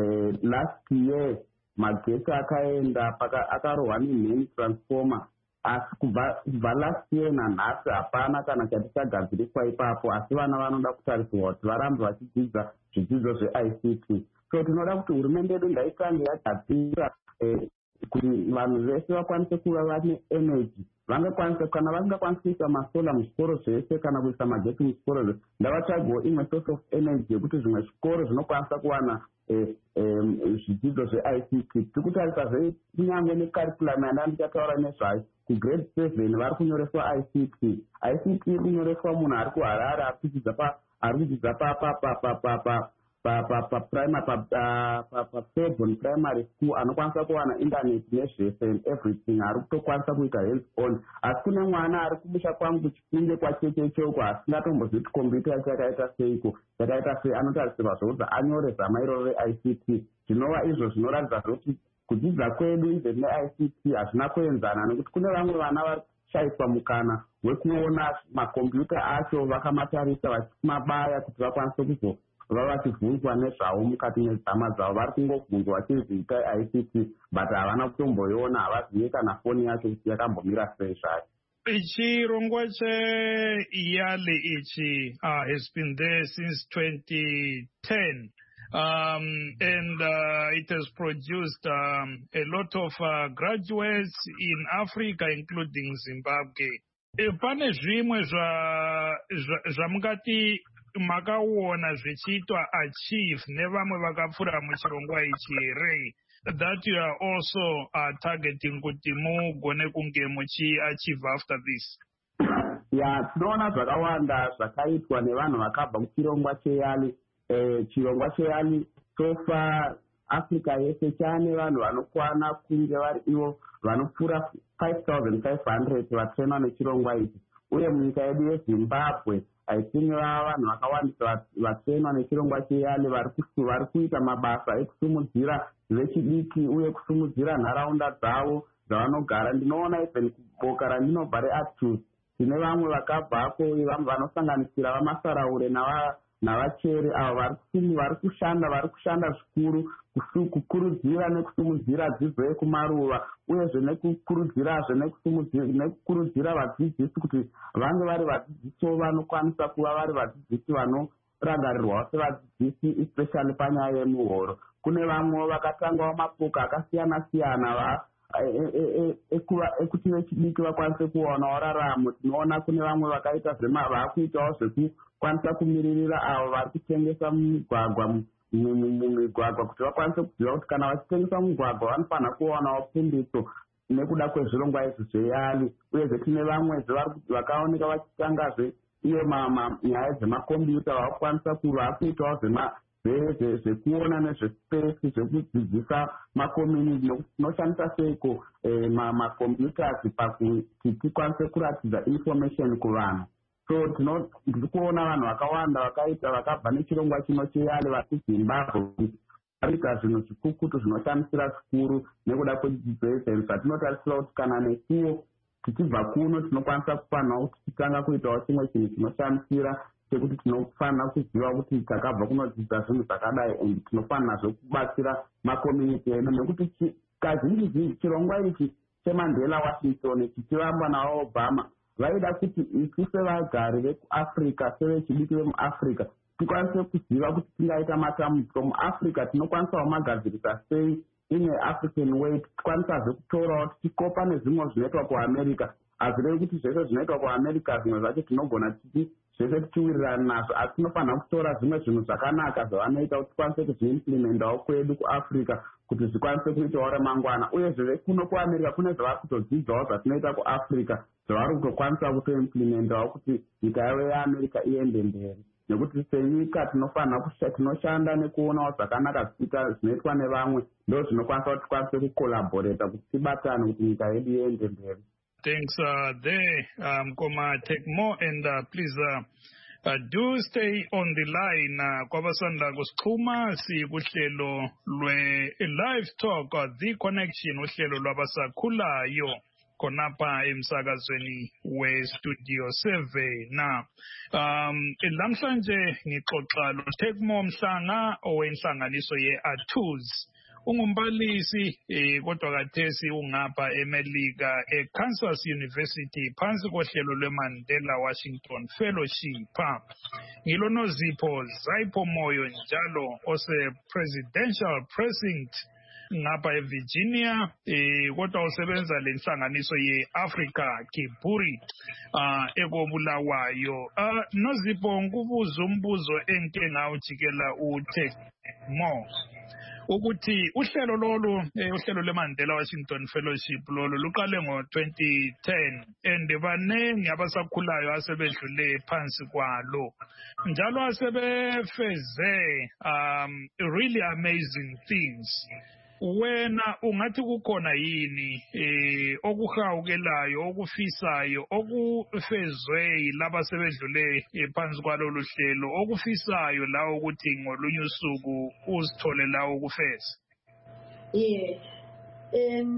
last year magetsi akaenda akarohwa nemain transformer. Asi kubva last year nanhasi hapana kana chati chagadziriswa ipapo, asi vana vanoda kutarisirwa kuti varambe vachidzidza zvidzidzo zve-I C T. So tinoda kuti hurumende yedu ngaisange yagadzira kuti vanhu vese vakwanise kuva vane energy. Vangakwanisa kana vasingakwanisi kuisa masola muzvikoro zvese kana kuisa magetsi muzvikoro zvese, ngavatsvagewo imwe source of energy yekuti zvimwe zvikoro zvinokwanisa kuwana zvidzidzo zve-I C T. Tiri kutarisazve kunyange necurriculum yandandichataura nezvayo. Kugrade seven vari kunyoreswa I C T. I C T iri kunyoreswa munhu ari kuHarare ari kudzidza papebon primary school anokwanisa kuwana internet nezvese and everything, ari kutokwanisa kuita hands on. Asi kune mwana ari kumusha kwangu kuchikunde kwachechecheuko asingatombozivi kuti kombiyuta yacho yakaita seiko yakaita sei, anotarisirwa zvokuti anyore zama iroro re-I C T. Zvinova izvo zvinoratidza zvokuti kudzidza kwedu even ne-I C T hazvina kuenzana, nekuti kune vamwe vana vari kushayiswa mukana wekuona makombiyuta acho vakamatarisa vachimabaya kuti vakwanise kuzova vachibvunzwa nezvavo mukati mezama dzavo. Vari kungobvunzwa vachizviita I C T but havana kutomboiona, havazivi kana foni yacho kuti yakambomira sei zvayo. Chirongwa cheYALI ichi uh, has been there since twenty ten. Um, and uh, it has produced um, a lot of uh, graduates in Africa, including Zimbabwe. Pane zvimwe zvamungati makaona zvichiitwa achieve nevamwe vakapfuura muchirongwa ichi here that you are also uh, targeting kuti mugone kunge muchiachieve after this? Ya, tinoona zvakawanda zvakaitwa nevanhu vakabva kuchirongwa cheYALI. Eh, chirongwa cheYALI sofa Africa yese chane vanhu vanokwana kunge vari ivo vanopfuura five thousand five hundred vatrainwa nechirongwa ichi. Uye munyika yedu yeZimbabwe haisini vava vanhu vakawandisa vatrainwa nechirongwa cheYALI vari kuita mabasa ekusumudzira vechidiki uye kusumudzira nharaunda dzavo dzavanogara. Ndinoona even kuboka randinobva reActus tine vamwe vakabvako vamwe vanosanganisira vaMasaraure nava navachere avo vari kushanda vari kushanda zvikuru kukurudzira nekusumudzira dzidzo yekumaruva, uyezve nekukurudzirazve nekukurudzira vadzidzisi kuti vange vari vadzidzisi vanokwanisa kuva vari vadzidzisi vanorangarirwawo sevadzidzisi especially panyaya yemuhoro. Kune vamwe vakatangawo mapoka akasiyana siyana ekuti vechidiki vakwanise kuwanawo raramo. Tinoona kune vamwe vakaita vakuitawo zvekukwanisa kumiririra avo vari kutengesa mumigwagwa mumigwagwa kuti vakwanise kuziva kuti kana vachitengesa mugwagwa vanofanira kuwanawo pundutso nekuda kwezvirongwa izvi zveYALI. Uyezve tine vamwe vakaoneka vachitangazve iyo nyaya dzemakombiyuta vakukwanisa kuva kuitawo zvekuona nezvespace zvekudzidzisa macommunity noshandisa seiko macomputers pakuti tikwanise kuratidza information kuvanhu. So tiri kuona vanhu vakawanda vakaita vakabva nechirongwa chino cheyale vakuzimbabwe arika zvinhu zvikukutu zvinoshandisira zvikuru nekuda kwedzidzo yesainzi. Zvatinotarisira kuti kana nesuwo tichibva kuno tinokwanisa kufanira kuti titanga kuitawo chimwe chinhu chinoshandisira sekuti tinofanira kuziva kuti takabva kunodzidza zvinhu zvakadai and tinofanirazve kubatsira macommunity edu nekuti kazhinji zhinji chirongwa ichi cheMandela Washington chichivambwa naObama vaida kuti isu sevagari vekuafrica sevechidiki vemuafrica tikwanise kuziva kuti tingaita matambudziko muafrica tinokwanisawo magadzirisa sei in African way tikwanisazve kutorawo tichikopa nezvimwe zvinoitwa kuamerica. Hazvirevi kuti zvese zvinoitwa kuamerica zvimwe zvacho tinogona tichi zvese tichiwirirana nazvo, asi tinofanira kutora zvimwe zvinhu zvakanaka zvavanoita kuti tikwanise kuzviimplemendawo kwedu kuafrica kuti zvikwanise kuitawo remangwana. Uyezve kuno kuamerica kune zvavari kutodzidzawo zvatinoita kuafrica zvavari kutokwanisa kutoimplemendawo kuti nyika yavo yeamerica iende mberi. Nekuti senyika tinofanira tinoshanda nekuonawo zvakanaka zvinoitwa nevamwe ndo zvinokwanisa kuti tikwanise kucollaborata kuti tibatane kuti nyika yedu iende mberi. Thanks uh, there, um, Koma, take more and uh, please uh, uh, do stay on the line. Uh, Kwabasanda kusixhuma sikuhlelo lwe live talk uh, the connection uhlelo lwabasakhulayo khonapha emsakazweni we-studio seven. Na um lamhlanje ngixoxa lo Take More Mhlanga owenhlanganiso ye-Athuz. Ungumbalisi eh kodwa kathesi ungapha eMelika eKansas University phansi kohlelo lweMandela Washington Fellowship. Ngilonozipho Zayipho Moyo njalo ose presidential precinct ngapha eVirginia eh kodwa usebenza lenhlanganiso yeAfrica Kiburi ah ekobulawayo. Ah Nozipho ngubuzo umbuzo enke ngawujikela uTake More ukuthi uhlelo lolu uhlelo leMandela Washington Fellowship lolu luqale ngo twenty ten and banengi abasakhulayo asebedlule phansi kwalo njalo asebefeze um really amazing things. Wena ungathi kukhona yini eh okuhawukelayo okufisayo okufezwe laba sebedlule phansi kwalolu hlelo okufisayo la ukuthi ngolunye usuku uzithole la ukufeza? Yeah. Um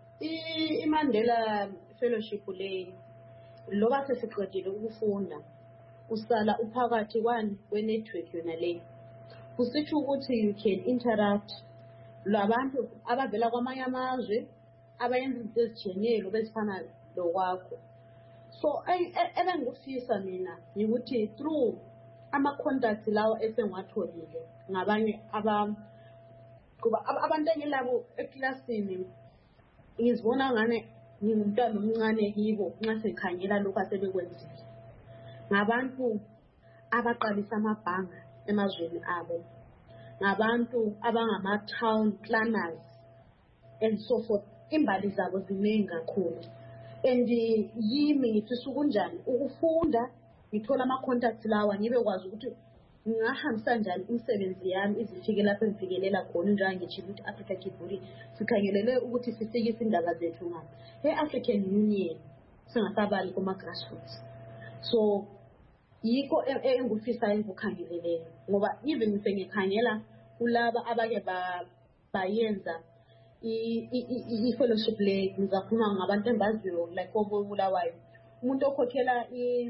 iMandela Fellowship le loba sesiqedile ukufunda usala uphakathi kwani kwenetwork yona le kusitsho ukuthi you can interact labantu abavela kwamanye amazwe abayenza izinto ezijenelo bezifana lokwakho. So ebengifisa mina ngikuthi through ama contacts lawo esengwatholile ngabanye aba kuba abantu engilabo eklasini ngizibona ngane ngingumntwana omncane kibo nxa sekhangela lokho asebekwenzile ngabantu abaqalisa amabhanga emazweni abo ngabantu abangama-town planners and so forth. Imbali zabo ziningi kakhulu and yimi ngifisa ukunjani ukufunda ngithola ama-contacts lawa ngibe kwazi ukuthi ngingahambisa njani imisebenzi yami izifike lapho engifikelela khona njengoba ngitsho ukuthi Africa Kiburi sikhangelele ukuthi sifikise indaba zethu ngapha e-African Union singasabali kuma-grassroots. So yikho engufisa engikukhangeleleyo ngoba even ngisengikhangela kulaba abake bayenza i-fellowship le ngizakhuluma ngabantu engibaziyo like obulawayo umuntu okhokhela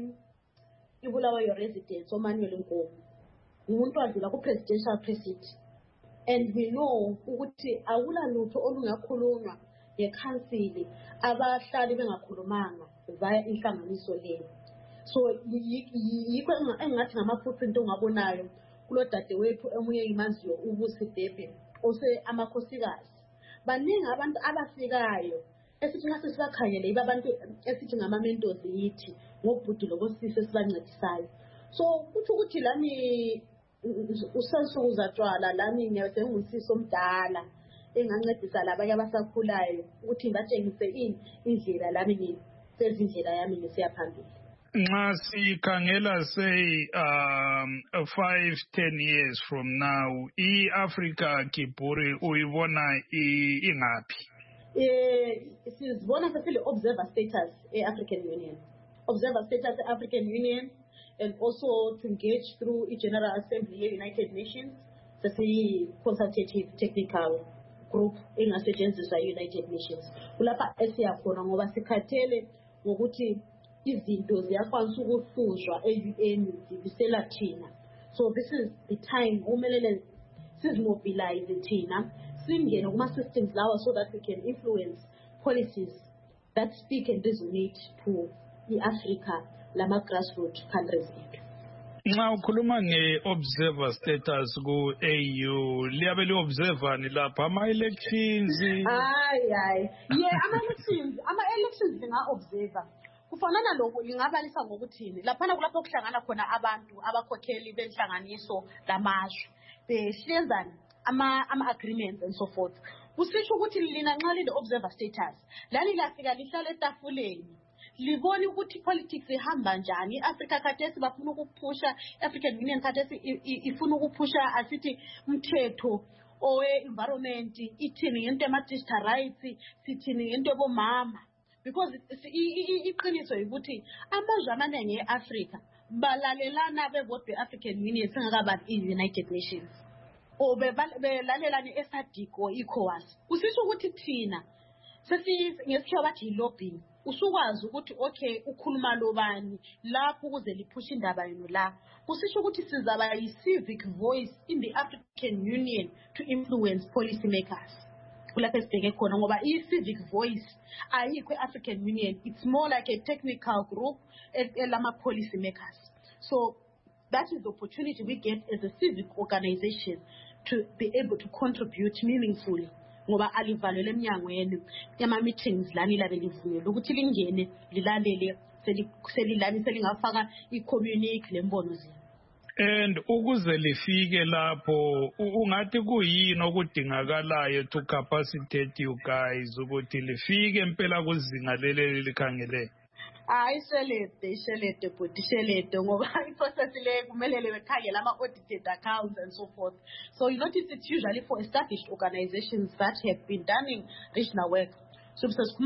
ibulawayo residence oManuel Nkomo umuntu wadlula ku-presidential precinct and we know ukuthi akula lutho olungakhulunywa ngekhansili abahlali bengakhulumanga via inhlanganiso le. So yikho engathi ngama-footprint ongabonayo kulo dadewethu emunye imaziyo uBusi Debe ose amakhosikazi baningi abantu abafikayo esithi nxa sesibakhangele yiba abantu esithi ngama-mentors yithi ngobhuti lokosisi esibancedisayo. So kuthi ukuthi lami usensuku zatshwala lami ngiyasengumsisi omdala engancedisa labanye abasakhulayo ukuthi ngibatshengise ini indlela lami ngizezindlela yami ngisiya phambili. Nxa sikhangela say um five ten years from now i-Africa Kiburi uyibona ingaphi? Eh sizibona sesile observer status e-African Union. Observer status e-African Union, and also to engage through a General Assembly of United Nations, sesi consultative technical group engasetshenziswa United Nations. Kulapha esiyakhona ngoba sikhathele ngokuthi izinto ziyakwanisa ukuhluzwa e-U N zibisela thina. So this is the time umelele sizimobilize thina singene kuma systems lawa so that we can influence policies that speak and resonate to i-Africa lama grassroots countries ethu. Nxa ukhuluma nge-observer status ku-A U, liyabe li-observer ni lapha ama-elections? Hayi, hayi. Yeah, ama-elections, ama-elections linga-observer. Kufanana lokho lingabalisa ngokuthini. Laphana kulapho kuhlangana khona abantu abakhokheli benhlanganiso lamashwe. Behlenzana ama ama-agreements and so forth. Kusisho ukuthi lina nxa lile-observer status, lani lafika lihlale etafuleni. Liboni ukuthi politics ihamba njani. I-Africa khathesi bafuna ukuphusha, African Union khathesi ifuna ukuphusha asithi umthetho owe-environment, ithini ngento ema-digital rights, sithini ngento bomama. Because iqiniso ukuthi amazwe amaningi e-Africa balalelana bebodwa e-African Union singakababi i-United Nations. O belalelana e-SADC or ECOWAS. Kusisho ukuthi thina sesi ngesikhiwa bathi lobbying. Usukwazi ukuthi okay ukhuluma lobani lapho ukuze liphushe indaba yenu la. Kusisho ukuthi sizaba yi-civic voice in the African Union to influence policy makers. Kulapho esibheke khona ngoba i-civic voice ayikho e-African Union. It's more like a technical group elama policy makers. So that is the opportunity we get as a civic organization to be able to contribute meaningfully. Ngoba alivalele emnyangweni yama meetings lani labe livunyelwe ukuthi lingene lilalele selilani selingafaka i-communique lembono zenu. And ukuze lifike lapho ungathi kuyini okudingakalayo to capacitate you guys ukuthi lifike impela kuzinga leli likhangele? Hayi shelede shelede bhuti shelede ngoba i-process le kumelele bekhangela ama-audited accounts and so forth. So you notice it's usually for established organizations that have been done regional work. So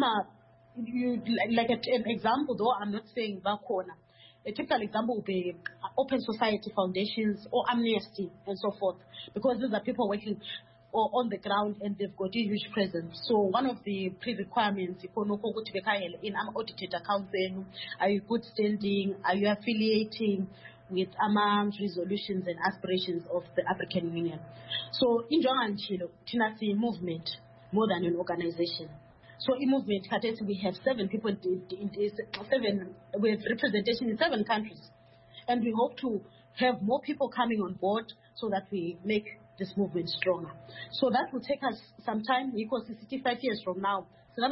you like an example, though I'm not saying bakhona. A typical example would be Open Society Foundations or Amnesty and so forth, because these are people working on the ground and they've got a huge presence. So one of the pre-requirements, in audited accounts, are you good standing? Are you affiliating with among resolutions and aspirations of the African Union? So in Johanchilo, Tinasi movement more than an organization. So in movement, we have seven people, in, in, in, seven, we have representation in seven countries. And we hope to have more people coming on board so that we make this movement stronger. So that will take us some time, because sixty-five years from now, so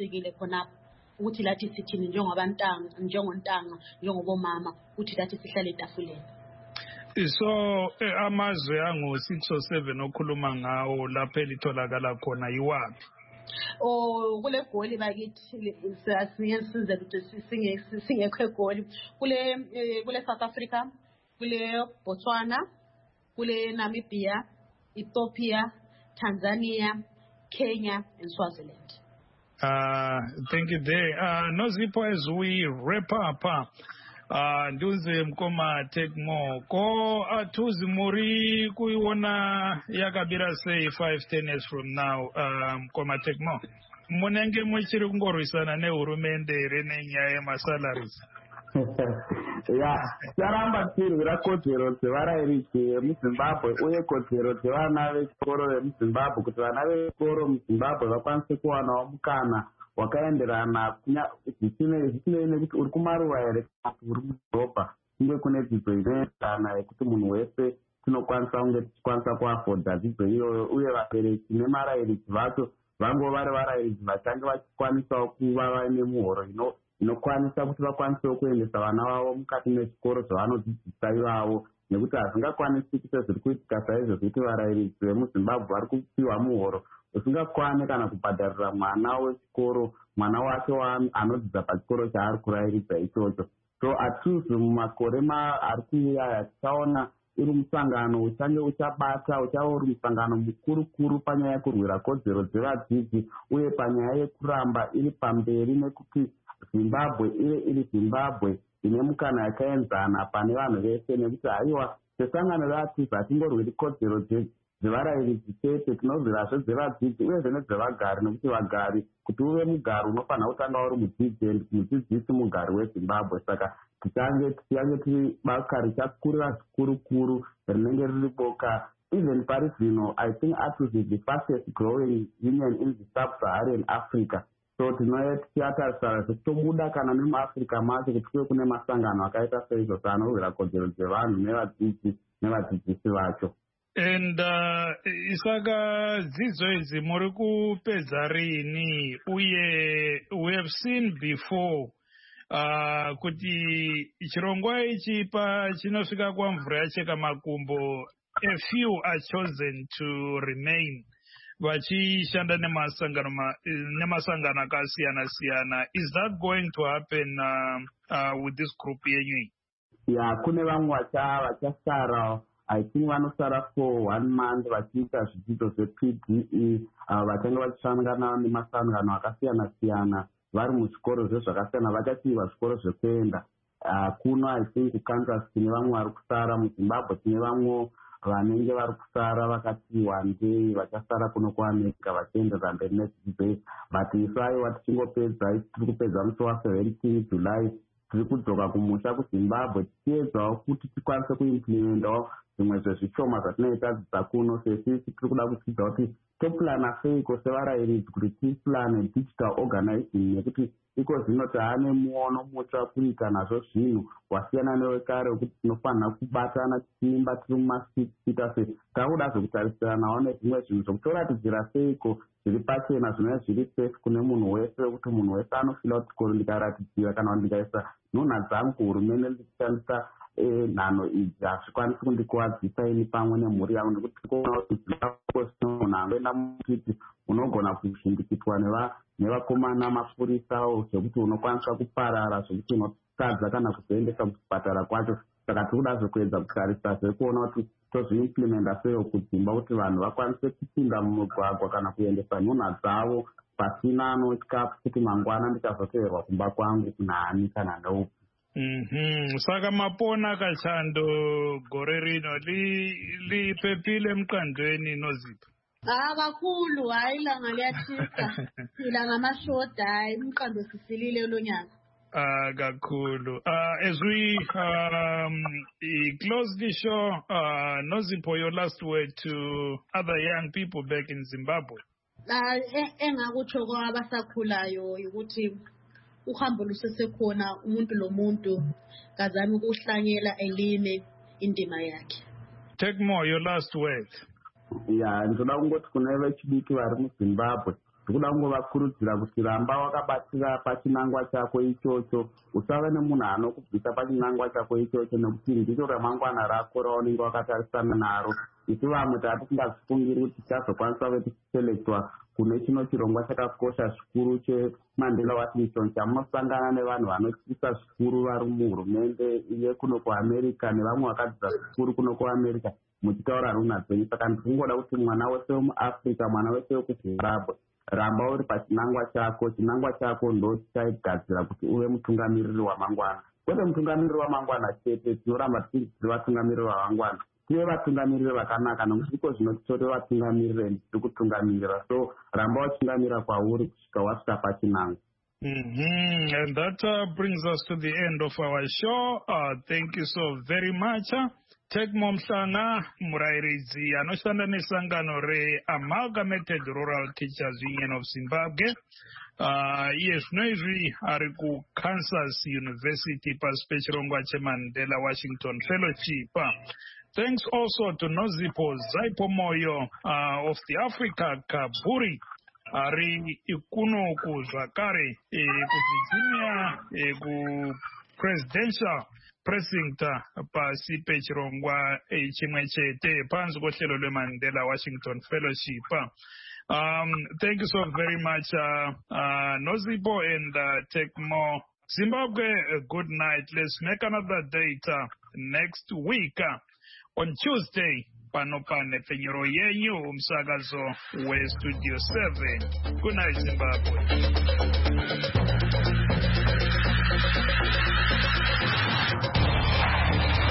ukuthi lathi sithini njengobantanga njengontanga njengobomama ukuthi lathi sihlale etafuleni. So amazwe ango six or seven okhuluma ngawo lapho elitholakala khona yiwaphi? Oh kule goli bakithi siyasiyenza ukuthi singe singekho egoli kule kule South Africa, kule Botswana, kule Namibia, Ethiopia, Tanzania, Kenya and Swaziland. Uh, thank you there. Uh, Nozipho, as we wrap up, uh, Nduze Mkoma take more. Ko atuzi muri kuiona yakabira say five, ten years from now, um, Mkoma take more. Monenge mwichiri kungorisana ne urumende rene nyaye masalaries. Ya, yaramba tiri rakodzero dzevarairichi muZimbabwe uye kodzero dzevana vechikoro vemuZimbabwe kuti vana vechikoro muZimbabwe vakwanise kuwanawo mukana wakaenderana zvisinei nekuti uri kumaruwa here kana kuti uri mudhorobha, kunge kune dzidzo inoenderana yekuti munhu wese tinokwanisa kunge tichikwanisa kuafodha dzidzo iyoyo, uye vabereki nemarairidzi vacho vango vari varairidzi vachange vachikwanisawo kuva vaine muhoro ino inokwanisa kuti vakwanisewo kuendesa vana vavo mukati mechikoro zvavanodzidzisa ivavo, nekuti hazvingakwanisi sezviri kuitika saizvo kuti varairidzi vemuZimbabwe vari kupiwa muhoro usingakwani kana kubhadharira mwana wechikoro, mwana wake anodzidza pachikoro chaari kurairidza ichocho. so atuzi mumakore ari kuuya tichaona iri musangano uchange uchabata uchava uri musangano mukuru kuru panyaya yekurwira kodzero dzevadzidzi uye panyaya yekuramba iri pamberi nekuti Zimbabwe ive iri Zimbabwe ine mukana yakaenzana pane vanhu vese nekuti haiwa sesangano reATUZI hatingorwiri kodzero dzevarayiridzi chete tinozvirazve dzevadzidzi uye nedzevagari nekuti vagari kuti uve mugari unofanira kutanga uri mudzidzisi mugari weZimbabwe saka tichange tichange tiri baka richakurira zvikuru kuru rinenge riri boka even pari zvino I think ATUZI is the fastest growing union in the sub-Saharan Africa. So tinoye tichiatarisara zvitobuda kana nemuAfrica macho kuti kuve kune masangano akaita seizvo anorwira kodzero dzevanhu nevadzidzi nevadzidzisi vacho. And uh, isaka dzidzo idzi muri kupedza rini uye we have seen before uh, kuti chirongwa ichi chinosvika kwamvura yacheka makumbo, a few are chosen to remain vachishanda nemasangano nemasangano akasiyana siyana. Is that going to happen uh, uh, with this group yenyu? Yeah, kune vamwe vachasara I think vanosara for one month vachiita zvidzidzo zveP D E vachange vachisangana nemasangano akasiyana siyana vari muzvikoro zvezvakasiyana vachatsiva zvikoro zvekuenda kuno. I think kukansas tine vamwe vari kusara, muZimbabwe tine vamwe vanenge vari kusara vakatsiwa ndei vachasara kuno kuAmerica vachienderera mberi nedzidzo. But isu aiwa tichingopedza tiri kupedza musi wa-seventeenth July tiri kudzoka kumusha kuZimbabwe tichiedzawo kuti tikwanise kuimplementawo zvimwe zvezvishoma zvatinenge tadzidza kuno. Sesisi tiri kuda kudzidza kuti toplana seiko sevarayiridzi kuti tiplane digital organizing nekuti iko zvino taane muono mutsva kuita nazvo zvinhu wasiyana newekare wekuti tinofanira kubatana tichiimba tiri mumasita se takuda zvokutarisiranawo nezvimwe zvinhu zvokutoratidzira seiko zviri pachena zvinove zviri safe kune munhu wese wekuti munhu wese anofila kuti koro ndikaratidzira kana kuti ndikaisa nhunha dzangu kuhurumende ndichishandisa nhano idzi hazvikwanisi kundikuwadzisa ini pamwe nemhuri yangu nekuti kuona kuti munhu angoenda mutiti unogona kushindikitwa nevakomana mapurisawo zvekuti unokwanisa kuparara zvekuti unotadza kana kuzoendesa kuchipatara kwacho. Saka tiri kuda zvekuedza kutarisa zvekuona kuti tozviimplementa seyo kudzimba kuti vanhu vakwanise kupinda mumugwagwa kana kuendesa nhunha dzavo pasina anotya kuti mangwana ndikazoteverwa kumba kwangu kunani kana neupi. Mhm. Saka mapona kachando gore rino lipepile emqandweni noZipho. Ah kakhulu hayi ilanga liyatshisa. Ilanga amashoda hayi umqando sisilile lo nyaka. Ah kakhulu. Uh, as we um, close the show, uh, noZipho, your last word to other young people back in Zimbabwe. Ah engakutsho kwabasakhulayo ukuthi uhambo lusesekhona, umuntu lomuntu kazami ukuhlanyela elime indima yakhe. Take more, your last word. Yeah, ndoda kungoti kune vechidiki vari muZimbabwe ndikuda kungovakurudzira kuti ramba wakabatira pachinangwa chako ichocho, usave nemunhu anokubvisa pachinangwa chako ichocho nekuti ndicho ramangwana rako raunenge wakatarisana naro. Isi vamwe tati tingazvifungiri kuti tichazokwanisa kuve tichiselekitwa kune chino chirongwa chakakosha zvikuru cheMandela Washington chamunosangana nevanhu vanotyisa zvikuru vari muhurumende yekuno kuAmerica nevamwe vakadzidza zvikuru kuno kuAmerica muchitaura nhunha dzenyu. Saka ndikungoda kuti mwana wese wemuAfrica, mwana wese wekuZimbabwe, ramba uri pachinangwa chako. Chinangwa chako ndo chichaigadzira kuti uve mutungamiriri wamangwana, kwete mutungamiriri wamangwana chete. Tinoramba tiri vatungamiriri vamangwana, tive vatungamiriri vakanaka nokuti iko zvino titore vatungamiriri tiri kutungamirira. So ramba wachingamira kwauri kusvika wasvika pachinangwa. Mm-hmm. And that uh, brings us to the end of our show. Uh, thank you so very much. Uh, Tekmo Mhlanga, murayiridzi anoshanda nesangano re-Amalgamated Rural Teachers Union of Zimbabwe. Uh, iye zvino izvi ari kuKansas University pasipechirongwa cheMandela Washington Fellowship. Thanks also to noZipho Zaipomoyo uh, of the Africa Kaburi ari ikuno kuzvakare kuvirginia ku-presidential precinct pasi pechirongwa chimwe chete panzi kohlelo lweMandela Washington Fellowship. Um, thank you so very much, uh, uh, noZipho and uh, Tekmo Zimbabwe, uh, good night. Let's make another date uh, next week uh, on Tuesday. Panopane Penyoro Yenyu, Umsagazo, West Studio seven. Good night, Zimbabwe.